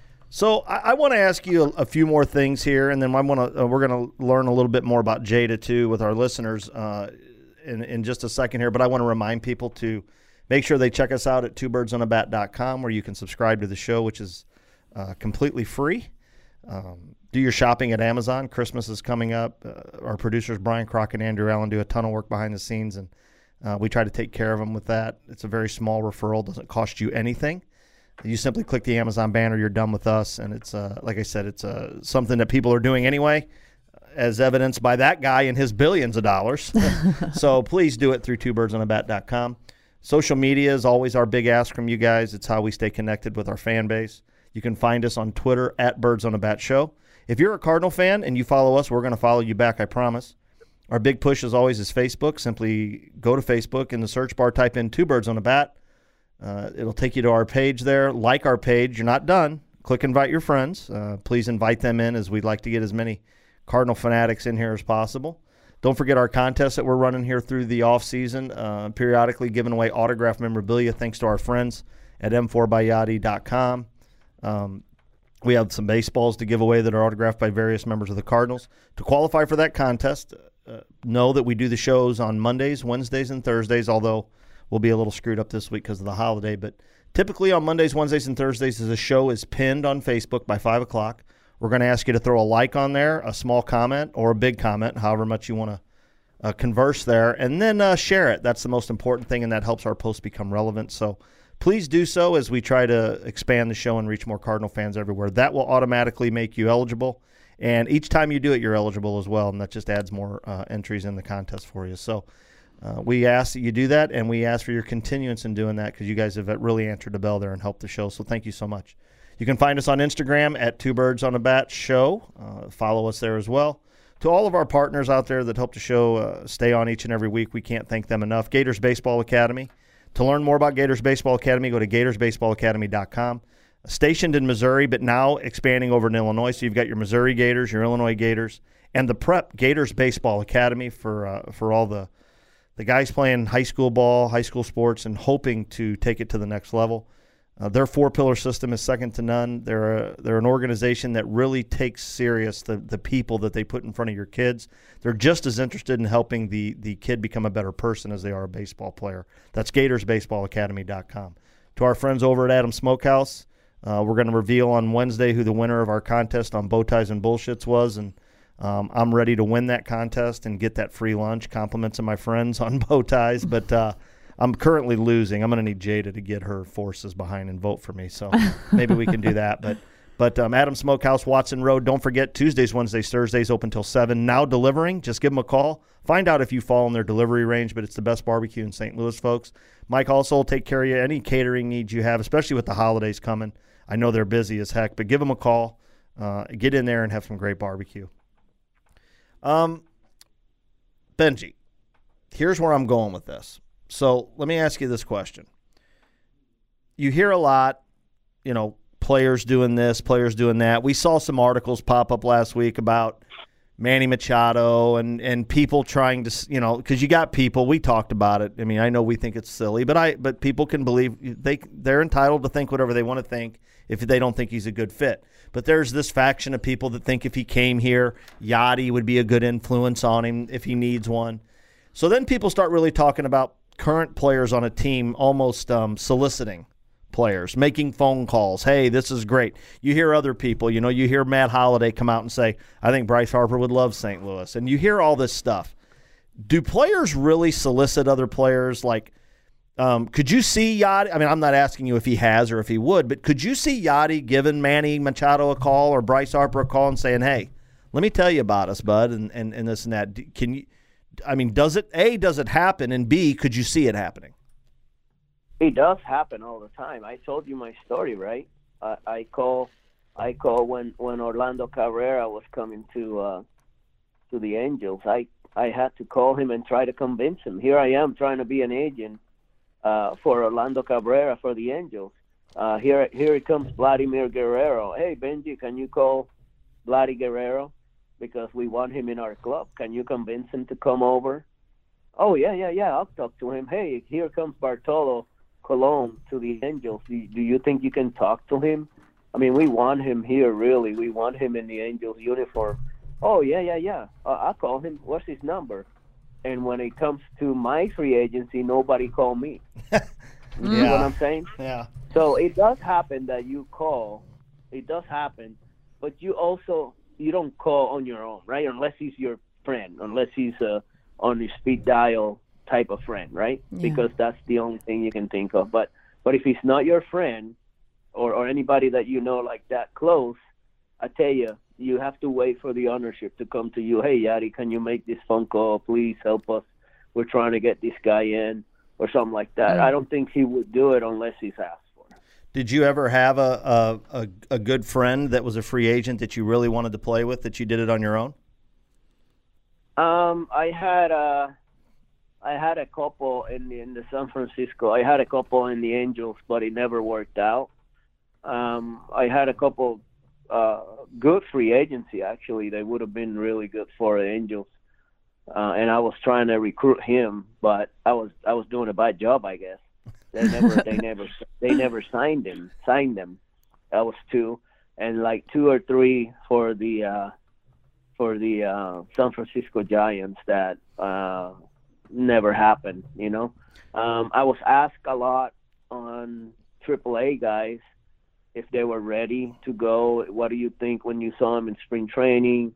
so I, I want to ask you a, a few more things here, and then I want to. Uh, we're going to learn a little bit more about Jada too with our listeners uh, in in just a second here. But I want to remind people to make sure they check us out at two birds on a bat dot com, where you can subscribe to the show, which is uh, completely free. Um, do your shopping at Amazon. Christmas is coming up. Uh, our producers, Brian Crock and Andrew Allen, do a ton of work behind the scenes, and uh, we try to take care of them with that. It's a very small referral. Doesn't cost you anything. You simply click the Amazon banner. You're done with us, and it's, uh, like I said, it's uh, something that people are doing anyway, as evidenced by that guy and his billions of dollars. So please do it through two birds on a bat dot com. Social media is always our big ask from you guys. It's how we stay connected with our fan base. You can find us on Twitter at Birds on a Bat Show. If you're a Cardinal fan and you follow us, we're going to follow you back, I promise. Our big push, as always, is Facebook. Simply go to Facebook, in the search bar, type in Two Birds on a Bat. Uh, it'll take you to our page there. Like our page. You're not done. Click invite your friends. Uh, please invite them in, as we'd like to get as many Cardinal fanatics in here as possible. Don't forget our contest that we're running here through the off-season, uh, periodically giving away autographed memorabilia thanks to our friends at m four by yachty dot com. Um, we have some baseballs to give away that are autographed by various members of the Cardinals. To qualify for that contest, uh, know that we do the shows on Mondays, Wednesdays, and Thursdays, although we'll be a little screwed up this week because of the holiday. But typically on Mondays, Wednesdays, and Thursdays, the show is pinned on Facebook by five o'clock. We're going to ask you to throw a like on there, a small comment, or a big comment, however much you want to uh, converse there, and then uh, share it. That's the most important thing, and that helps our posts become relevant. So please do so as we try to expand the show and reach more Cardinal fans everywhere. That will automatically make you eligible, and each time you do it, you're eligible as well, and that just adds more uh, entries in the contest for you. So uh, we ask that you do that, and we ask for your continuance in doing that because you guys have really answered the bell there and helped the show, so thank you so much. You can find us on Instagram at Two Birds on a Bat Show. Uh, follow us there as well. To all of our partners out there that help the show uh, stay on each and every week, we can't thank them enough. Gators Baseball Academy. To learn more about Gators Baseball Academy, go to gators baseball academy dot com. Stationed in Missouri, but now expanding over in Illinois. So you've got your Missouri Gators, your Illinois Gators, and the Prep Gators Baseball Academy for uh, for all the the guys playing high school ball, high school sports, and hoping to take it to the next level. Uh, their four-pillar system is second to none. They're a, they're an organization that really takes serious the, the people that they put in front of your kids. They're just as interested in helping the, the kid become a better person as they are a baseball player. That's gators baseball academy dot com. To our friends over at Adams Smokehouse, uh, we're going to reveal on Wednesday who the winner of our contest on Bow Ties and Bullshits was, and um, I'm ready to win that contest and get that free lunch. Compliments of my friends on Bow Ties, but uh, I'm currently losing. I'm going to need Jada to get her forces behind and vote for me, so maybe we can do that. But but um, Adams Smokehouse, Watson Road. Don't forget, Tuesdays, Wednesdays, Thursdays, open till seven. Now delivering. Just give them a call. Find out if you fall in their delivery range, but it's the best barbecue in Saint Louis, folks. Mike also will take care of you. Any catering needs you have, especially with the holidays coming. I know they're busy as heck, but give them a call. Uh, get in there and have some great barbecue. Um, Benji, here's where I'm going with this. So let me ask you this question. You hear a lot, you know, players doing this, players doing that. We saw some articles pop up last week about Manny Machado and, and people trying to, you know, because you got people, we talked about it. I mean, I know we think it's silly, but I but people can believe, they, they're entitled to think whatever they want to think if they don't think he's a good fit. But there's this faction of people that think if he came here, Yachty would be a good influence on him if he needs one. So then people start really talking about current players on a team almost um, soliciting players, making phone calls. Hey, this is great. You hear other people, you know, you hear Matt Holliday come out and say, I think Bryce Harper would love Saint Louis. And you hear all this stuff. Do players really solicit other players? Like, um, could you see Yachty? I mean, I'm not asking you if he has or if he would, but could you see Yachty giving Manny Machado a call or Bryce Harper a call and saying, hey, let me tell you about us, bud, and, and, and this and that. Can you, I mean, does it, A, does it happen? And B, could you see it happening? It does happen all the time. I told you my story, right? Uh, I call, I call when, when Orlando Cabrera was coming to uh, to the Angels. I I had to call him and try to convince him. Here I am trying to be an agent uh, for Orlando Cabrera for the Angels. Uh, here here it comes Vladimir Guerrero. Hey Benji, can you call Vladdy Guerrero because we want him in our club? Can you convince him to come over? Oh yeah yeah yeah. I'll talk to him. Hey, here comes Bartolo Colon to the Angels. Do, do you think you can talk to him? I mean, we want him here, really. We want him in the Angels uniform. Oh, yeah, yeah, yeah. Uh, I'll call him. What's his number? And when it comes to my free agency, nobody called me. You yeah. know what I'm saying? Yeah. So it does happen that you call. It does happen. But you also, you don't call on your own, right? Unless he's your friend, unless he's uh, on your speed dial type of friend, right? Yeah. Because that's the only thing you can think of. But but if he's not your friend or, or anybody that you know like that close, I tell you, you have to wait for the ownership to come to you. Hey, Yachty, can you make this phone call? Please help us. We're trying to get this guy in or something like that. Mm. I don't think he would do it unless he's asked for it. Did you ever have a, a, a, a good friend that was a free agent that you really wanted to play with, that you did it on your own? Um, I had a... I had a couple in the, in the San Francisco. I had a couple in the Angels, but it never worked out. Um, I had a couple uh, good free agency, actually. They would have been really good for the Angels. Uh, and I was trying to recruit him, but I was I was doing a bad job, I guess. They never they never they never signed him signed them. That was two, and like two or three for the uh, for the uh, San Francisco Giants that. Uh, never happened, you know. Um, I was asked a lot on triple A guys if they were ready to go. What do you think when you saw him in spring training?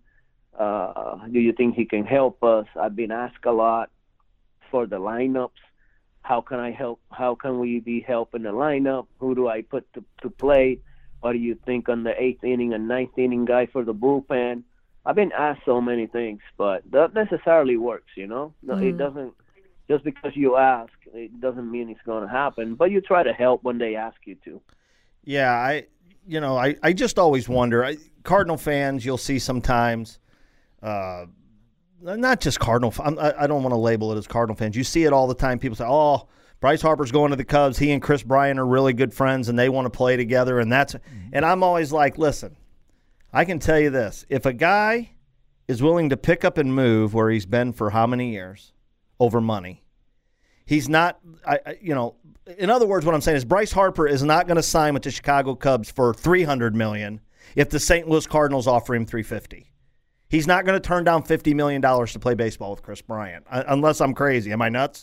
Uh, do you think he can help us? I've been asked a lot for the lineups. How can I help? How can we be helping the lineup? Who do I put to, to play? What do you think on the eighth inning and ninth inning guy for the bullpen? I've been asked so many things, but that necessarily works, you know? No, Mm. it doesn't, just because you ask, it doesn't mean it's going to happen, but you try to help when they ask you to. Yeah, I, you know, I, I just always wonder. I, Cardinal fans, you'll see sometimes, uh, not just Cardinal, I, I don't want to label it as Cardinal fans. You see it all the time. People say, oh, Bryce Harper's going to the Cubs. He and Chris Bryant are really good friends, and they want to play together, and that's, and I'm always like, listen, I can tell you this. If a guy is willing to pick up and move where he's been for how many years over money, he's not, I, I, you know, in other words, what I'm saying is Bryce Harper is not going to sign with the Chicago Cubs for three hundred million dollars if the Saint Louis Cardinals offer him three hundred fifty million dollars. He's not going to turn down fifty million dollars to play baseball with Chris Bryant, unless I'm crazy. Am I nuts?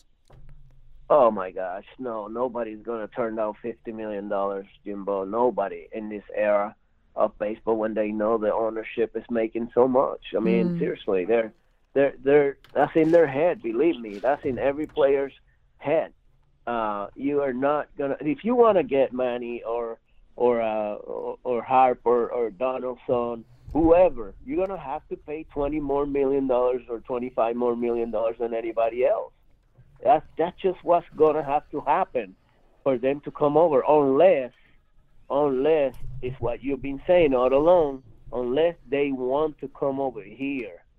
Oh, my gosh. No, nobody's going to turn down fifty million dollars, Jimbo. Nobody in this era of baseball when they know the ownership is making so much. I mean, Mm. seriously, they're they're they're that's in their head. Believe me, that's in every player's head. Uh, you are not gonna if you want to get Manny or or uh, or, or Harper or Donaldson, whoever, you're gonna have to pay twenty more million dollars or twenty-five more million dollars than anybody else. That's that's just what's gonna have to happen for them to come over, unless. Unless it's what you've been saying all along, unless they want to come over here.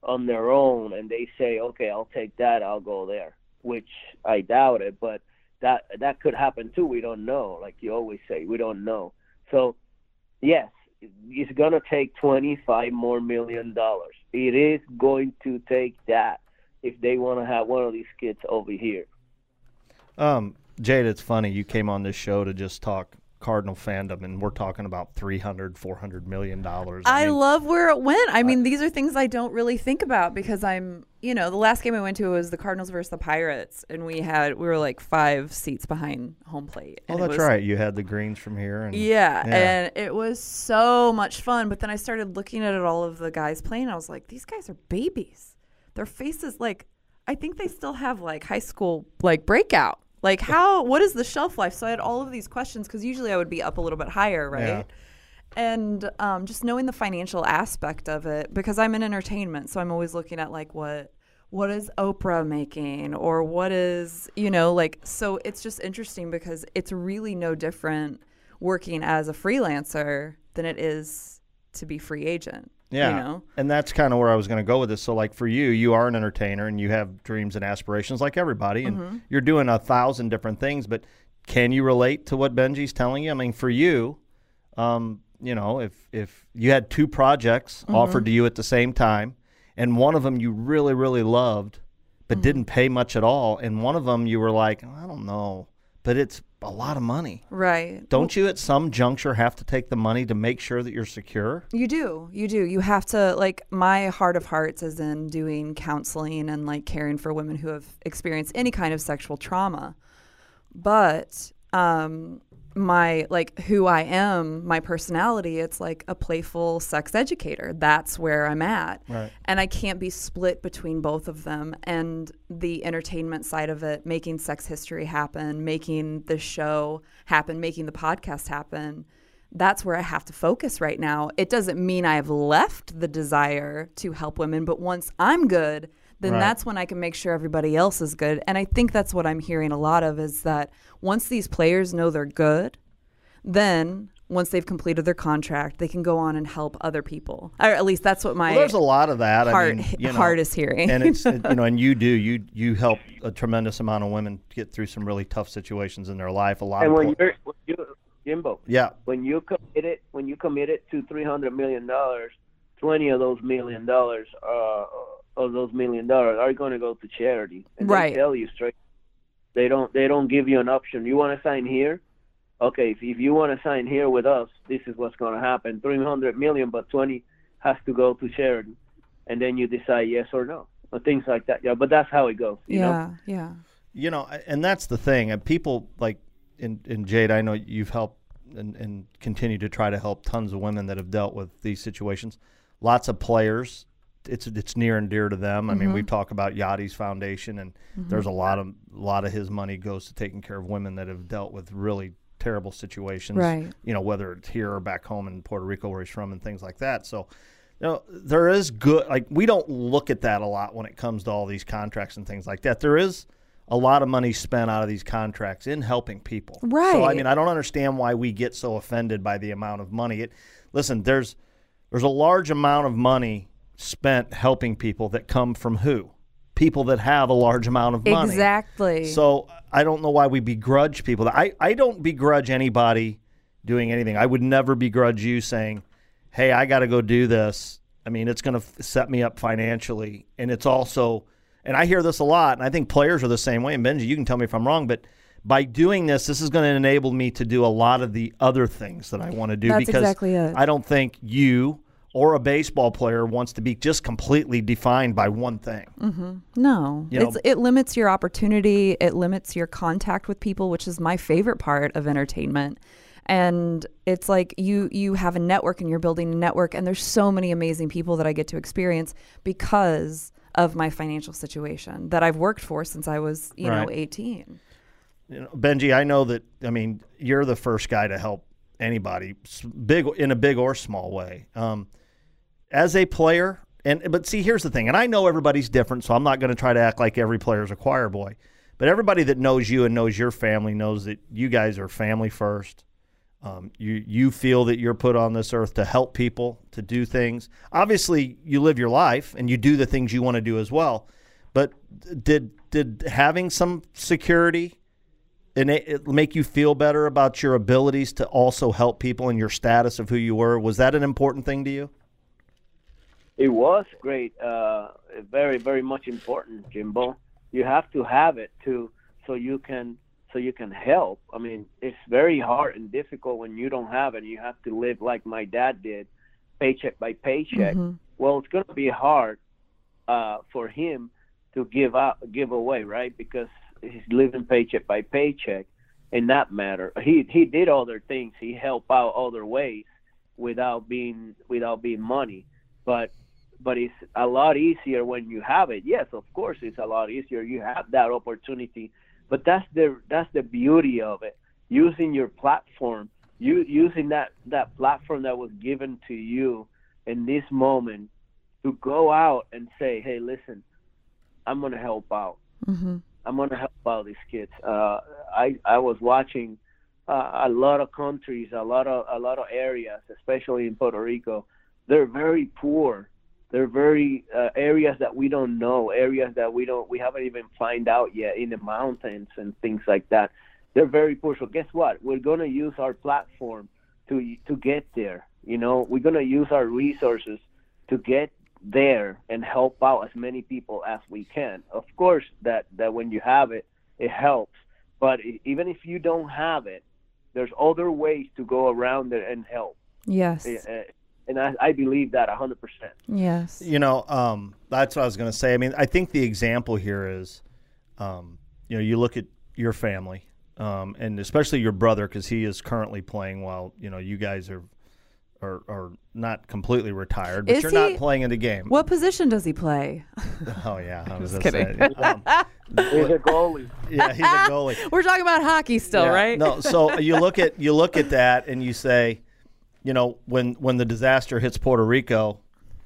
on their own and they say, okay, I'll take that, I'll go there, which I doubt it, but that that could happen too. We don't know. Like you always say, we don't know. So, yes, it's going to take twenty-five more million dollars. It is going to take that if they want to have one of these kids over here. Um, Jade, it's funny. You came on this show to just talk Cardinal fandom, and we're talking about three hundred, four hundred million dollars. I, I mean, love where it went. I mean, I, these are things I don't really think about because I'm, you know, the last game I went to was the Cardinals versus the Pirates, and we had we were like five seats behind home plate. Oh, that's was, right. You had the greens from here. And, yeah, yeah, and it was so much fun. But then I started looking at it, all of the guys playing. And I was like, these guys are babies. Their faces, like, I think they still have like high school like breakout. Like how, what is the shelf life? So I had all of these questions because usually I would be up a little bit higher, right? Yeah. And um, just knowing the financial aspect of it, because I'm in entertainment, so I'm always looking at like what what is Oprah making, or what is, you know, like, so it's just interesting because it's really no different working as a freelancer than it is to be free agent. Yeah, you know? And that's kind of where I was going to go with this. So, like, for you, you are an entertainer and you have dreams and aspirations like everybody, and mm-hmm. you're doing a thousand different things, but can you relate to what Benji's telling you? I mean, for you, um, you know, if, if you had two projects mm-hmm. offered to you at the same time, and one of them you really, really loved, but mm-hmm. didn't pay much at all, and one of them you were like, I don't know, but it's a lot of money. Right. Don't you at some juncture have to take the money to make sure that you're secure? You do. You do. You have to, like, my heart of hearts is in doing counseling and like caring for women who have experienced any kind of sexual trauma. But um, my, like, who I am, my personality, it's like a playful sex educator. That's where I'm at. Right. And I can't be split between both of them. And the entertainment side of it, making sex history happen, making the show happen, making the podcast happen, that's where I have to focus right now. It doesn't mean I have left the desire to help women, but once I'm good, then right. that's when I can make sure everybody else is good. And I think that's what I'm hearing a lot of, is that once these players know they're good, then once they've completed their contract, they can go on and help other people. Or at least that's what my well, there's a lot of that. Heart, I mean, you know, heart is hearing. And it's it, you know, and you do you you help a tremendous amount of women get through some really tough situations in their life. A lot and of when po- you're, when you, Jimbo, yeah, when you committed when you committed to three hundred million dollars, twenty of those million dollars uh, of those million dollars are going to go to charity. And right. They tell you straight. They don't they don't give you an option. You want to sign here? Okay, if, if you want to sign here with us, this is what's going to happen. three hundred million dollars, but twenty has to go to charity. And then you decide yes or no, or things like that. Yeah, but that's how it goes. You yeah, know? yeah. You know, and that's the thing. And people like, in, in Jade, I know you've helped and, and continue to try to help tons of women that have dealt with these situations. Lots of players, it's it's near and dear to them. I mm-hmm. mean, we talk about Yachty's foundation, and mm-hmm. there's a lot of a lot of his money goes to taking care of women that have dealt with really terrible situations, right. you know, whether it's here or back home in Puerto Rico where he's from and things like that. So, you know, there is good, like, we don't look at that a lot when it comes to all these contracts and things like that. There is a lot of money spent out of these contracts in helping people. Right. So, I mean, I don't understand why we get so offended by the amount of money. It, listen, there's there's a large amount of money spent helping people that come from who? People that have a large amount of money. Exactly. So I don't know why we begrudge people. I, I don't begrudge anybody doing anything. I would never begrudge you saying, hey, I got to go do this. I mean, it's going to f- set me up financially. And it's also, and I hear this a lot, and I think players are the same way. And Benji, you can tell me if I'm wrong, but by doing this, this is going to enable me to do a lot of the other things that I want to do. That's because exactly it. I don't think you or a baseball player wants to be just completely defined by one thing. Mm-hmm. No, you know, it's, it limits your opportunity. It limits your contact with people, which is my favorite part of entertainment. And it's like you you have a network and you're building a network, and there's so many amazing people that I get to experience because of my financial situation that I've worked for since I was, you right. know, eighteen. You know, Benji, I know that, I mean, you're the first guy to help anybody, big in a big or small way. Um, as a player, and but see, here's the thing, and I know everybody's different, so I'm not going to try to act like every player is a choir boy. But everybody that knows you and knows your family knows that you guys are family first. Um, you you feel that you're put on this earth to help people, to do things. Obviously, you live your life and you do the things you want to do as well. But did did having some security and it make you feel better about your abilities to also help people and your status of who you were? Was that an important thing to you? It was great, uh, very, very much important, Jimbo. You have to have it to so you can so you can help. I mean, it's very hard and difficult when you don't have it. You have to live like my dad did, paycheck by paycheck. Mm-hmm. Well, it's going to be hard uh, for him to give out, give away, right? Because he's living paycheck by paycheck. In that matter, he he did other things. He helped out other ways without being without being money, but. But it's a lot easier when you have it. Yes, of course, it's a lot easier. You have that opportunity, but that's the that's the beauty of it. Using your platform, you using that that platform that was given to you in this moment to go out and say, "Hey, listen, I'm gonna help out. Mm-hmm. I'm gonna help out these kids." Uh, I I was watching uh, a lot of countries, a lot of a lot of areas, especially in Puerto Rico. They're very poor. They're very uh, areas that we don't know, areas that we don't, we haven't even find out yet in the mountains and things like that. They're very poor. So guess what? We're going to use our platform to to get there. You know, we're going to use our resources to get there and help out as many people as we can. Of course, that, that when you have it, it helps. But even if you don't have it, there's other ways to go around it and help. Yes. Uh, And I, I believe that one hundred percent. Yes. You know, um, that's what I was going to say. I mean, I think the example here is, um, you know, you look at your family, um, and especially your brother, because he is currently playing while, you know, you guys are are, are not completely retired, but Is you're he? not playing in the game. What position does he play? Oh, yeah. I was Just gonna kidding. say, um, He's a goalie. yeah, he's a goalie. We're talking about hockey still, Yeah. right? No, so you look at you look at that and you say, you know, when when the disaster hits Puerto Rico,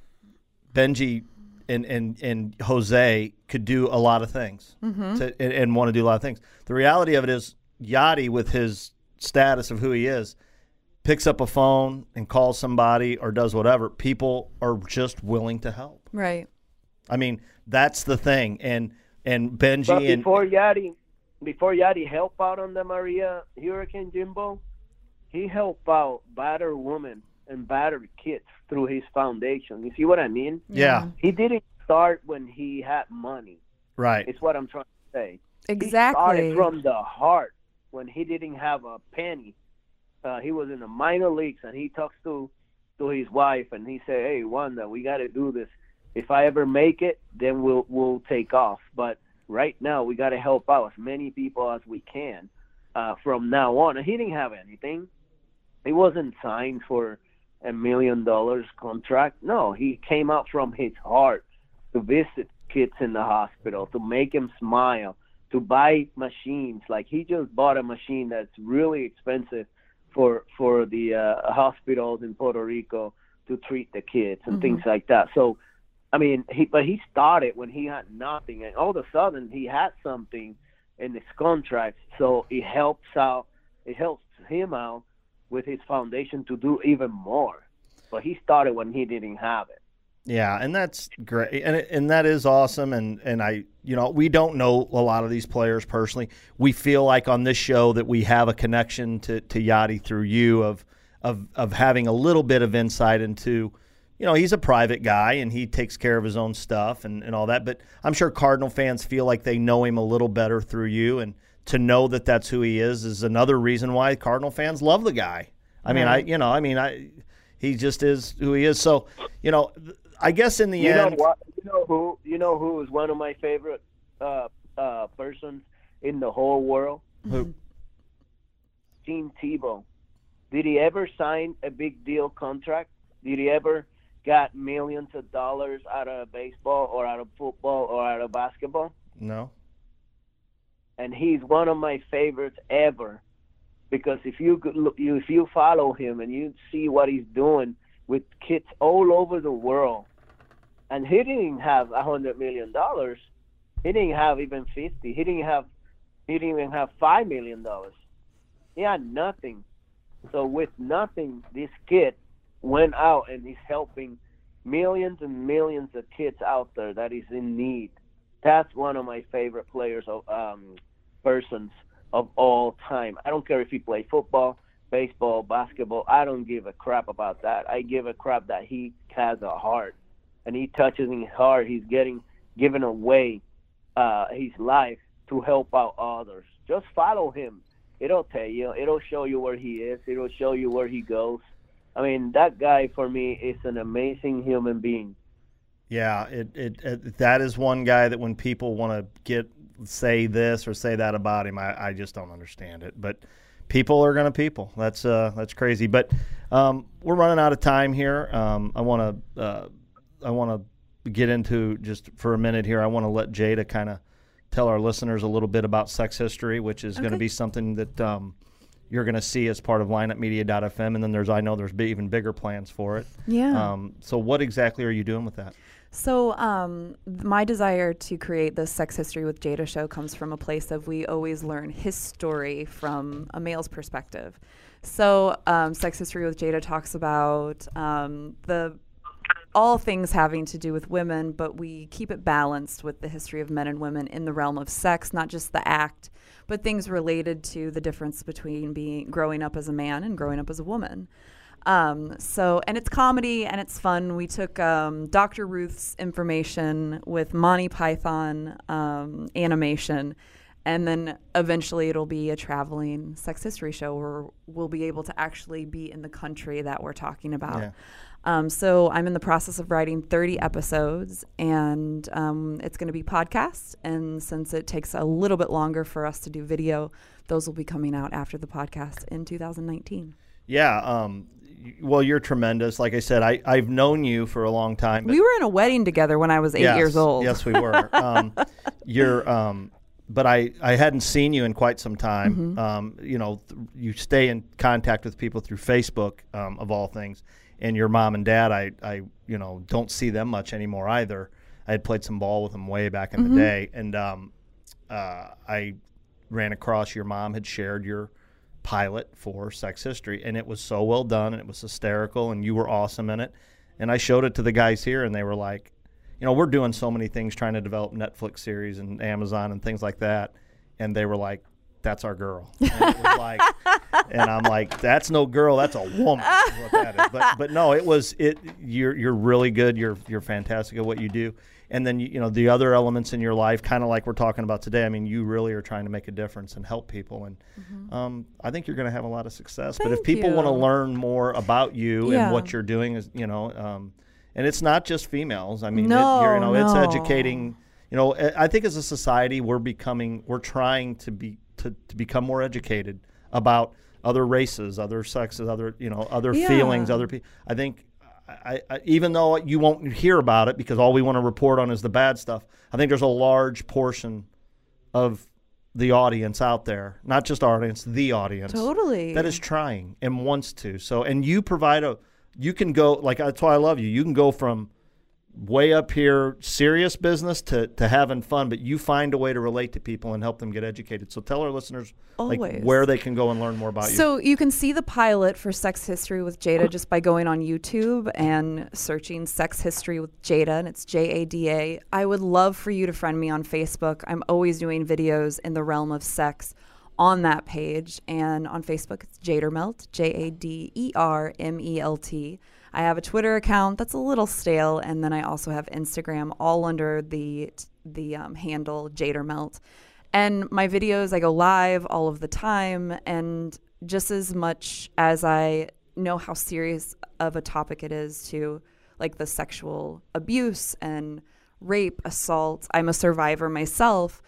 Benji and and, and Jose could do a lot of things Mm-hmm. to, and, and want to do a lot of things. The reality of it is, Yachty, with his status of who he is, picks up a phone and calls somebody or does whatever. People are just willing to help. Right. I mean, that's the thing. And and Benji But and before Yachty, before Yachty helped out on the Maria Hurricane, Jimbo, he helped out battered women and battered kids through his foundation. You see what I mean? yeah, He didn't start when he had money. right. It's what I'm trying to say. He Exactly. started from the heart when he didn't have a penny. Uh, he was in the minor leagues, and he talks to to his wife, and he said, "Hey, Wanda, we got to do this. If I ever make it, then we'll we'll take off. But right now, we got to help out as many people as we can uh, from now on." And he didn't have anything. He wasn't signed for a million dollars contract. No, he came out from his heart to visit kids in the hospital, to make them smile, to buy machines. Like, he just bought a machine that's really expensive for for the uh, hospitals in Puerto Rico to treat the kids and Mm-hmm. things like that. So, I mean, he but he started when he had nothing, and all of a sudden he had something in his contract. So it helps out. It helps him out with his foundation to do even more. But he started when he didn't have it. Yeah, and that's great, and and that is awesome. And and I, you know, we don't know a lot of these players personally. We feel like on this show that we have a connection to to Yachty through you of of of having a little bit of insight into, you know, he's a private guy and he takes care of his own stuff and, and all that. But I'm sure Cardinal fans feel like they know him a little better through you, and to know that that's who he is is another reason why Cardinal fans love the guy. I mean, I you know, I mean, I he just is who he is. So, you know. I guess in the You end, know what? You know who? You know who is one of my favorite uh, uh, persons in the whole world? Who? Tim Tebow. Did he ever sign a big deal contract? Did he ever got millions of dollars out of baseball or out of football or out of basketball? No. And he's one of my favorites ever, because if you could look, you if you follow him and you see what he's doing with kids all over the world. And he didn't have a hundred million dollars. He didn't have even fifty. He didn't have. He didn't even have five million dollars. He had nothing, So with nothing, this kid went out and he's helping millions and millions of kids out there that is in need. That's one of my favorite players of um, persons of all time. I don't care if he plays football, baseball, basketball. I don't give a crap about that. I give a crap that he has a heart, and he touches in his heart. He's getting given away uh, his life to help out others. Just follow him. It'll tell you. It'll show you where he is. It'll show you where he goes. I mean, that guy for me is an amazing human being. Yeah, it, it, it that is one guy that when people want to get say this or say that about him, I, I just don't understand it. But people are gonna people. That's uh that's crazy. But um, we're running out of time here. Um, I want to uh, I want to get into just for a minute here. I want to let Jada kind of tell our listeners a little bit about Sex History, which is okay. going to be something that um, you're going to see as part of lineup media dot f m, and then there's I know there's even bigger plans for it. Yeah. Um, so what exactly are you doing with that? So um, my desire to create the Sex History with Jada show comes from a place of we always learn his story from a male's perspective. So um, Sex History with Jada talks about um, the all things having to do with women, but we keep it balanced with the history of men and women in the realm of sex, not just the act, but things related to the difference between being growing up as a man and growing up as a woman. Um, so, and it's comedy and it's fun. We took um, Doctor Ruth's information with Monty Python um, animation, and then eventually it'll be a traveling sex history show where we'll be able to actually be in the country that we're talking about. Yeah. Um, so I'm in the process of writing thirty episodes, and um, it's going to be podcasts. And since it takes a little bit longer for us to do video, those will be coming out after the podcast in two thousand nineteen. Yeah. Um, well, you're tremendous. Like I said, I, I've known you for a long time. We were in a wedding together when I was eight yes, years old. Yes, we were. um, you're, um, but I, I hadn't seen you in quite some time. Mm-hmm. Um, you know, th- you stay in contact with people through Facebook, um, of all things. And your mom and dad, I, I, you know, don't see them much anymore either. I had played some ball with them way back in Mm-hmm. the day, and um, uh, I ran across your mom had shared your pilot for Sex History, and it was so well done, and it was hysterical, and you were awesome in it. And I showed it to the guys here, and they were like, you know, we're doing so many things trying to develop Netflix series and Amazon and things like that, and they were like, that's our girl. And it was like, and I'm like, that's no girl, that's a woman. Is what that is. But but no, it was it. You're you're really good. You're you're fantastic at what you do. And then you, you know the other elements in your life, kind of like we're talking about today. I mean, you really are trying to make a difference and help people. And mm-hmm. um, I think you're going to have a lot of success. Thank but if people want to learn more about you yeah. and what you're doing, is you know, um, and it's not just females. I mean, no, it, you're, you know, no. it's educating. You know, I think as a society, we're becoming, we're trying to be. To, to become more educated about other races, other sexes, other you know, other yeah. feelings, other people. I think, I, I, even though you won't hear about it because all we want to report on is the bad stuff, I think there's a large portion of the audience out there, not just our audience, the audience, totally, that is trying and wants to. So, and you provide a, you can go like that's why I love you. You can go from way up here, serious business to, to having fun, but you find a way to relate to people and help them get educated. So tell our listeners like where they can go and learn more about you. So you can see the pilot for Sex History with Jada just by going on YouTube and searching Sex History with Jada, and it's J A D A. I would love for you to friend me on Facebook. I'm always doing videos in the realm of sex on that page, and on Facebook it's Jadermelt, J A D E R M E L T. I have a Twitter account that's a little stale, and then I also have Instagram, all under the the um, handle Jadermelt. And my videos, I go live all of the time, and just as much as I know how serious of a topic it is to, like, the sexual abuse and rape, assault, I'm a survivor myself.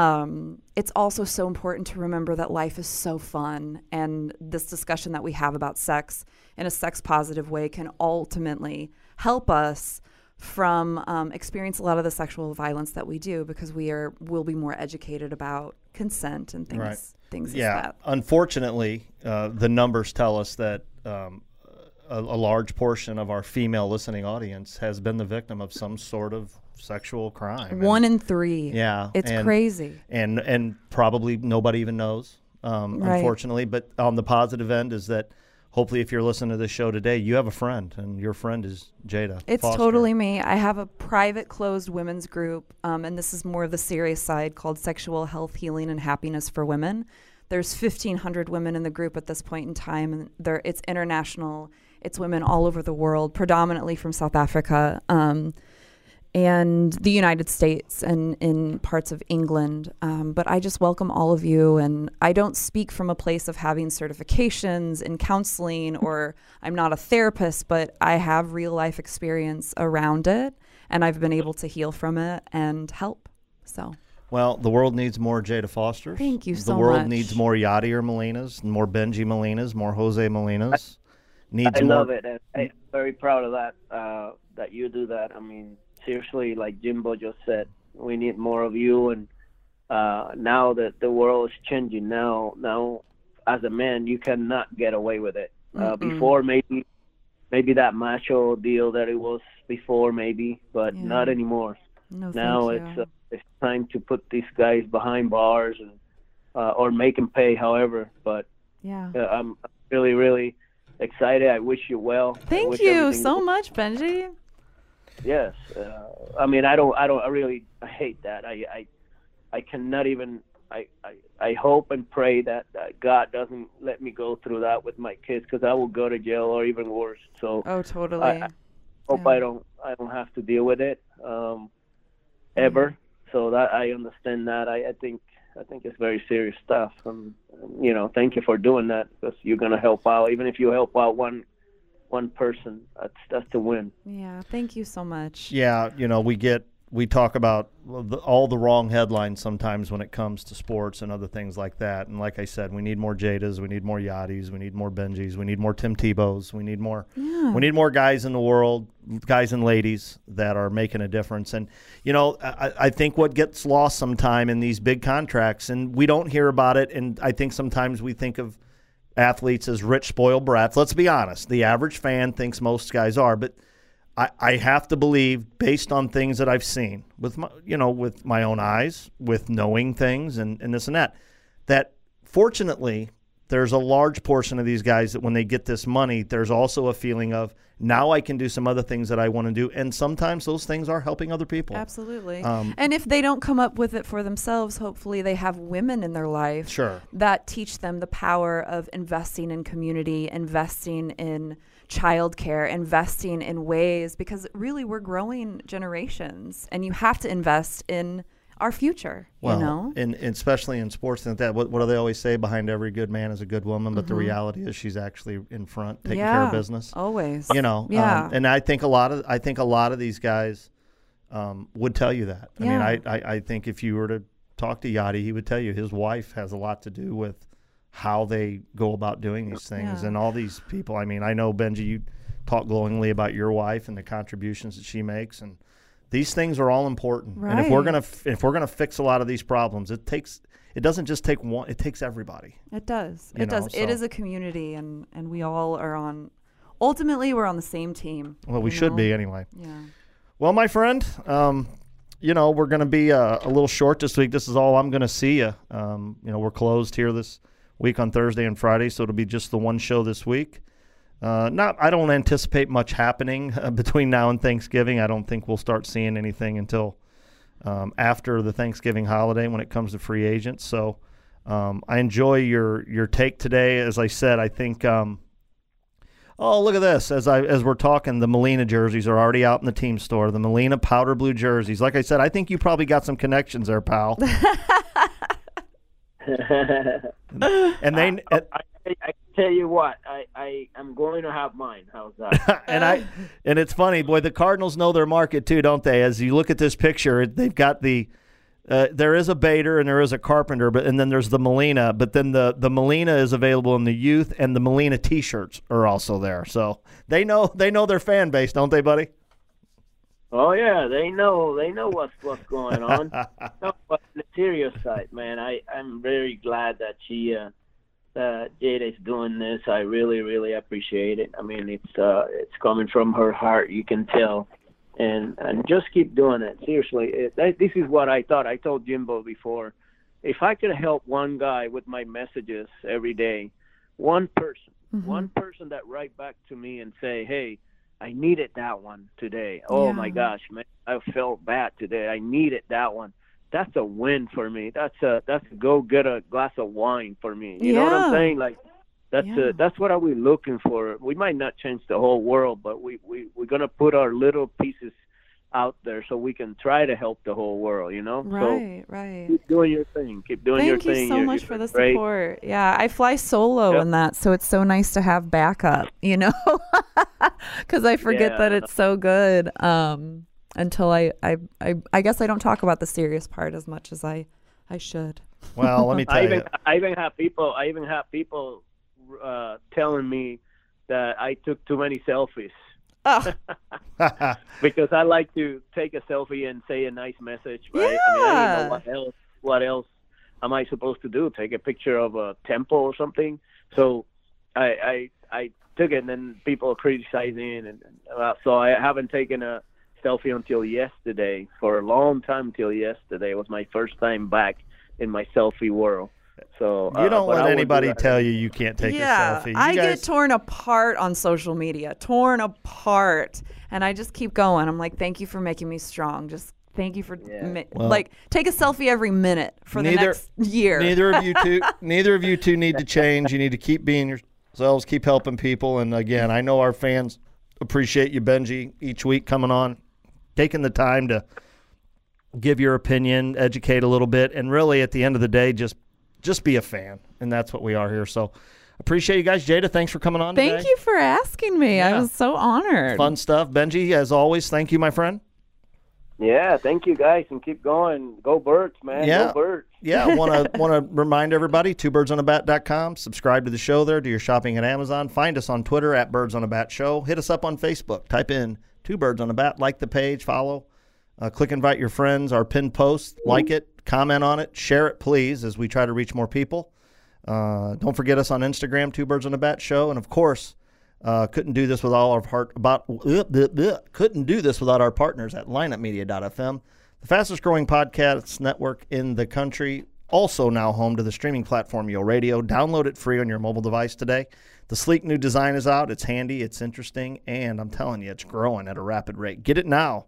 Um, it's also so important to remember that life is so fun, and this discussion that we have about sex in a sex positive way can ultimately help us from um, experience a lot of the sexual violence that we do, because we are will be more educated about consent and things right. things yeah. like that. Unfortunately, uh, the numbers tell us that um, a, a large portion of our female listening audience has been the victim of some sort of sexual crime. One and, in three. Yeah. It's and, crazy. And and probably nobody even knows. um, Right. unfortunately. But on the positive end is that hopefully if you're listening to this show today, you have a friend, and your friend is Jada It's Foster. totally me. I have a private closed women's group, um, and this is more of the serious side, called Sexual Health, Healing, and Happiness for Women. There's fifteen hundred women in the group at this point in time, and they're, it's international. It's women all over the world, predominantly from South Africa um, and the United States and in parts of England. Um, but I just welcome all of you, and I don't speak from a place of having certifications in counseling, or I'm not a therapist, but I have real life experience around it, and I've been able to heal from it and help. So. Well, the world needs more Jada Fosters. Thank you so The world much. needs more Yadier Molinas, more Benji Molinas, more Jose Molinas. Needs I more. love it, and I'm very proud of that, uh, that you do that. I mean, seriously, like Jimbo just said, we need more of you, and uh, now that the world is changing, now, now as a man, you cannot get away with it. Uh, before, maybe maybe that macho deal that it was before, maybe, but Yeah. not anymore. No, Now thank it's you. uh, it's time to put these guys behind bars and uh, or make them pay, however. But Yeah. uh, I'm really, really excited. I wish you well. I Thank wish you everything so goes- much, Benji. Yes, uh, I mean I don't, I don't, I really, I hate that. I, I, I cannot even. I, I, I hope and pray that, that God doesn't let me go through that with my kids, because I will go to jail or even worse. So Oh, totally. I, I hope Yeah. I don't, I don't have to deal with it um, ever. So that I understand that. I, I think, I think it's very serious stuff. Um, you know, thank you for doing that, because you're gonna help out. Even if you help out one, one person, that's that's the win. Yeah. Thank you so much. Yeah, you know, we get we talk about the, all the wrong headlines sometimes when it comes to sports and other things like that. And like I said, we need more Jadas, we need more Yadis, we need more Benjis, we need more Tim Tebows, we need more Yeah. we need more guys in the world, guys and ladies that are making a difference. And you know, I, I think what gets lost sometime in these big contracts, and we don't hear about it, and I think sometimes we think of athletes as rich, spoiled brats. Let's be honest. The average fan thinks most guys are, but I, I have to believe, based on things that I've seen with my, you know, with my own eyes, with knowing things and, and this and that, that fortunately there's a large portion of these guys that when they get this money, there's also a feeling of, now I can do some other things that I want to do. And sometimes those things are helping other people. Absolutely. Um, and if they don't come up with it for themselves, hopefully they have women in their life Sure. that teach them the power of investing in community, investing in childcare, investing in ways, because really we're growing generations, and you have to invest in our future, Well, you know? and, and especially in sports and that, what, what do they always say? Behind every good man is a good woman, but the reality is she's actually in front taking care of Yeah, business. Always. You know, Yeah. um, and I think a lot of I think a lot of these guys um, would tell you that. I mean, Yeah. I, I I think if you were to talk to Yachty, he would tell you his wife has a lot to do with how they go about doing these things, Yeah. and all these people. I mean, I know Benji, you talk glowingly about your wife and the contributions that she makes, and these things are all important. And if we're Right. gonna f- if we're gonna fix a lot of these problems, it takes it doesn't just take one. It takes everybody. It does. You It does. know, It so- is a community, and, and we all are on, ultimately, we're on the same team. Well, we you should know? be anyway. Yeah. Well, my friend, um, you know, we're going to be uh, a little short this week. This is all I'm going to see you. Um, you know, we're closed here this week on Thursday and Friday, so it'll be just the one show this week. Uh, not, I don't anticipate much happening uh, between now and Thanksgiving. I don't think we'll start seeing anything until um, after the Thanksgiving holiday when it comes to free agents. So um, I enjoy your your take today. As I said, I think. Um, Oh, look at this. As I as we're talking, the Molina jerseys are already out in the team store. The Molina powder blue jerseys. Like I said, I think you probably got some connections there, pal. and they I, I, I tell you what, I, I am going to have mine. How's that? and I and it's funny, boy. The Cardinals know their market too, don't they? As you look at this picture, they've got the. Uh, there is a Bader and there is a Carpenter, but and then there's the Molina. But then the, the Molina is available in the youth, and the Molina T-shirts are also there. So they know they know their fan base, don't they, buddy? Oh yeah, they know they know what's what's going on. No, but on the serious side, man, I I'm very glad that she uh, uh, Jada is doing this. I really really appreciate it. I mean, it's uh, it's coming from her heart. You can tell. And and just keep doing it. Seriously, it, that, this is what I thought. I told Jimbo before. if I could help one guy with my messages every day, one person, mm-hmm. one person that write back to me and say, hey, I needed that one today. Oh, yeah. my gosh, man, I felt bad today. I needed that one. That's a win for me. That's a that's a go get a glass of wine for me. You yeah. know what I'm saying? Like, that's yeah. a, that's what are we looking for. We might not change the whole world, but we, we, we're going to put our little pieces out there so we can try to help the whole world, you know? Right, so right. Keep doing your thing. Keep doing Thank your thing. Thank you so you're, much you're for the great. support. Yeah, I fly solo yep. in that, so it's so nice to have backup, you know? Because I forget yeah. that it's so good um, until I, I, I, I guess I don't talk about the serious part as much as I, I should. Well, let me tell I you. even, I even have people, I even have people uh, telling me that I took too many selfies. Oh. Because I like to take a selfie and say a nice message, right? Yeah. I mean, I don't know what else. What else am I supposed to do? Take a picture of a temple or something? So I I, I took it, and then people are criticizing, and uh, so I haven't taken a selfie until yesterday. For a long time, until yesterday, it was my first time back in my selfie world. So you don't uh, let anybody do tell you you can't take yeah, a selfie. You I guys... get torn apart on social media, torn apart, and I just keep going. I'm like, thank you for making me strong. Just thank you for yeah. mi- well, like take a selfie every minute for neither, the next year. Neither of you two, neither of you two need to change. You need to keep being yourselves, keep helping people. And again, I know our fans appreciate you, Benji, each week coming on, taking the time to give your opinion, educate a little bit, and really at the end of the day, just just be a fan. And that's what we are here. So appreciate you guys. Jada, thanks for coming on Thank today. you for asking me. Yeah. I was so honored. Fun stuff. Benji, as always, thank you, my friend. Yeah, thank you guys, and keep going. Go Birds, man. Yeah. Go Birds. Yeah, I want to want to remind everybody, two birds on a bat dot com. Subscribe to the show there. Do your shopping at Amazon. Find us on Twitter at Birds on a Bat Show. Hit us up on Facebook. Type in Two Birds on a Bat. Like the page. Follow. Uh, click invite your friends. Our pinned post. Like it. Comment on it. Share it, please, as we try to reach more people. Uh, don't forget us on Instagram, Two Birds on a Bat Show. And, of course, uh, couldn't do this with all our heart about uh, bleh, bleh, couldn't do this without our partners at lineup media dot f m, the fastest growing podcast network in the country. Also now home to the streaming platform Yo Radio. Download it free on your mobile device today. The sleek new design is out. It's handy. It's interesting. And I'm telling you, it's growing at a rapid rate. Get it now.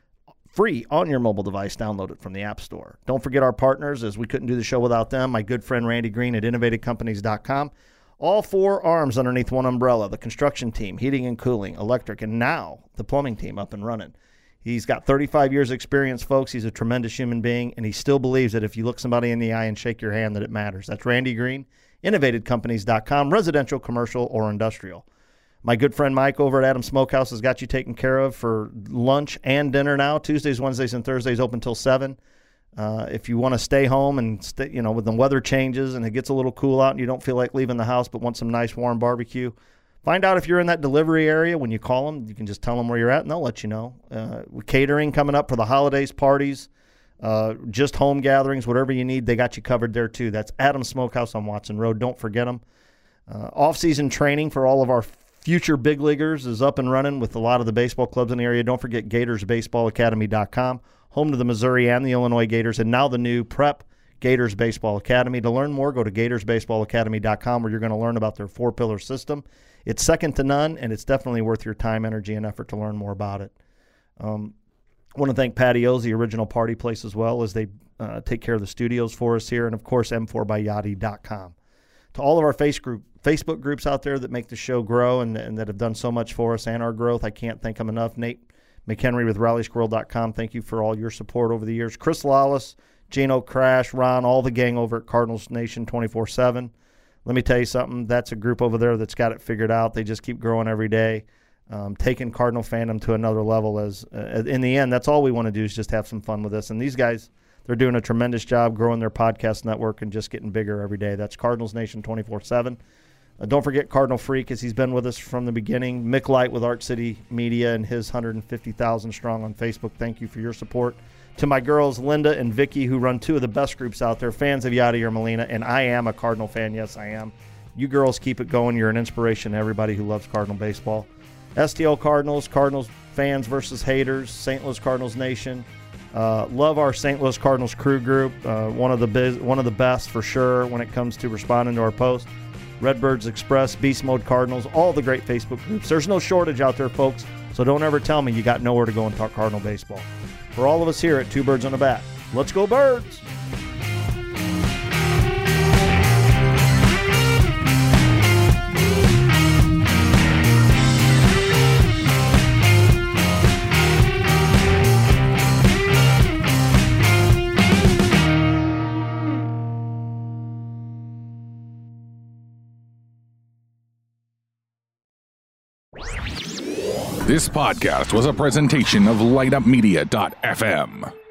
Free on your mobile device. Download it from the App Store. Don't forget our partners, as we couldn't do the show without them. My good friend Randy Green at innovative companies dot com. All four arms underneath one umbrella. The construction team, heating and cooling, electric, and now the plumbing team up and running. He's got thirty-five years experience, folks. He's a tremendous human being, and he still believes that if you look somebody in the eye and shake your hand, that it matters. That's Randy Green, innovative companies dot com, residential, commercial, or industrial. My good friend Mike over at Adams Smokehouse has got you taken care of for lunch and dinner now. Tuesdays, Wednesdays, and Thursdays open till seven. Uh, if you want to stay home and stay, you know, when the weather changes and it gets a little cool out and you don't feel like leaving the house but want some nice warm barbecue, find out if you're in that delivery area. When you call them, you can just tell them where you're at and they'll let you know. Uh, with catering coming up for the holidays, parties, uh, just home gatherings, whatever you need, they got you covered there too. That's Adams Smokehouse on Watson Road. Don't forget them. Uh, off-season training for all of our future big leaguers is up and running with a lot of the baseball clubs in the area. Don't forget Gators Baseball Academy dot com, home to the Missouri and the Illinois Gators, and now the new Prep Gators Baseball Academy. To learn more, go to Gators Baseball Academy dot com, where you're going to learn about their four-pillar system. It's second to none, and it's definitely worth your time, energy, and effort to learn more about it. Um, I want to thank Patios, the original party place, as well, as they uh, take care of the studios for us here, and, of course, M four by Yachty dot com. To all of our face group, Facebook groups out there that make the show grow and, and that have done so much for us and our growth, I can't thank them enough. Nate McHenry with Rally Squirrel dot com, thank you for all your support over the years. Chris Lawless, Gino Crash, Ron, all the gang over at Cardinals Nation twenty-four seven. Let me tell you something. That's a group over there that's got it figured out. They just keep growing every day, um, taking Cardinal fandom to another level. As uh, in the end, that's all we want to do is just have some fun with this. And these guys, they're doing a tremendous job growing their podcast network and just getting bigger every day. That's Cardinals Nation twenty-four seven. Uh, don't forget Cardinal Freak, as he's been with us from the beginning. Mick Light with Art City Media and his one hundred fifty thousand strong on Facebook. Thank you for your support. To my girls, Linda and Vicky, who run two of the best groups out there, fans of Yadier Molina, and I am a Cardinal fan. Yes, I am. You girls keep it going. You're an inspiration to everybody who loves Cardinal baseball. S T L Cardinals, Cardinals fans versus haters, Saint Louis Cardinals Nation. Uh, love our Saint Louis Cardinals crew group. Uh, one of the biz- one of the best for sure when it comes to responding to our posts. Redbirds Express, Beast Mode Cardinals, all the great Facebook groups. There's no shortage out there, folks. So don't ever tell me you got nowhere to go and talk Cardinal baseball. For all of us here at Two Birds on a Bat, let's go Birds! This podcast was a presentation of light up media dot f m.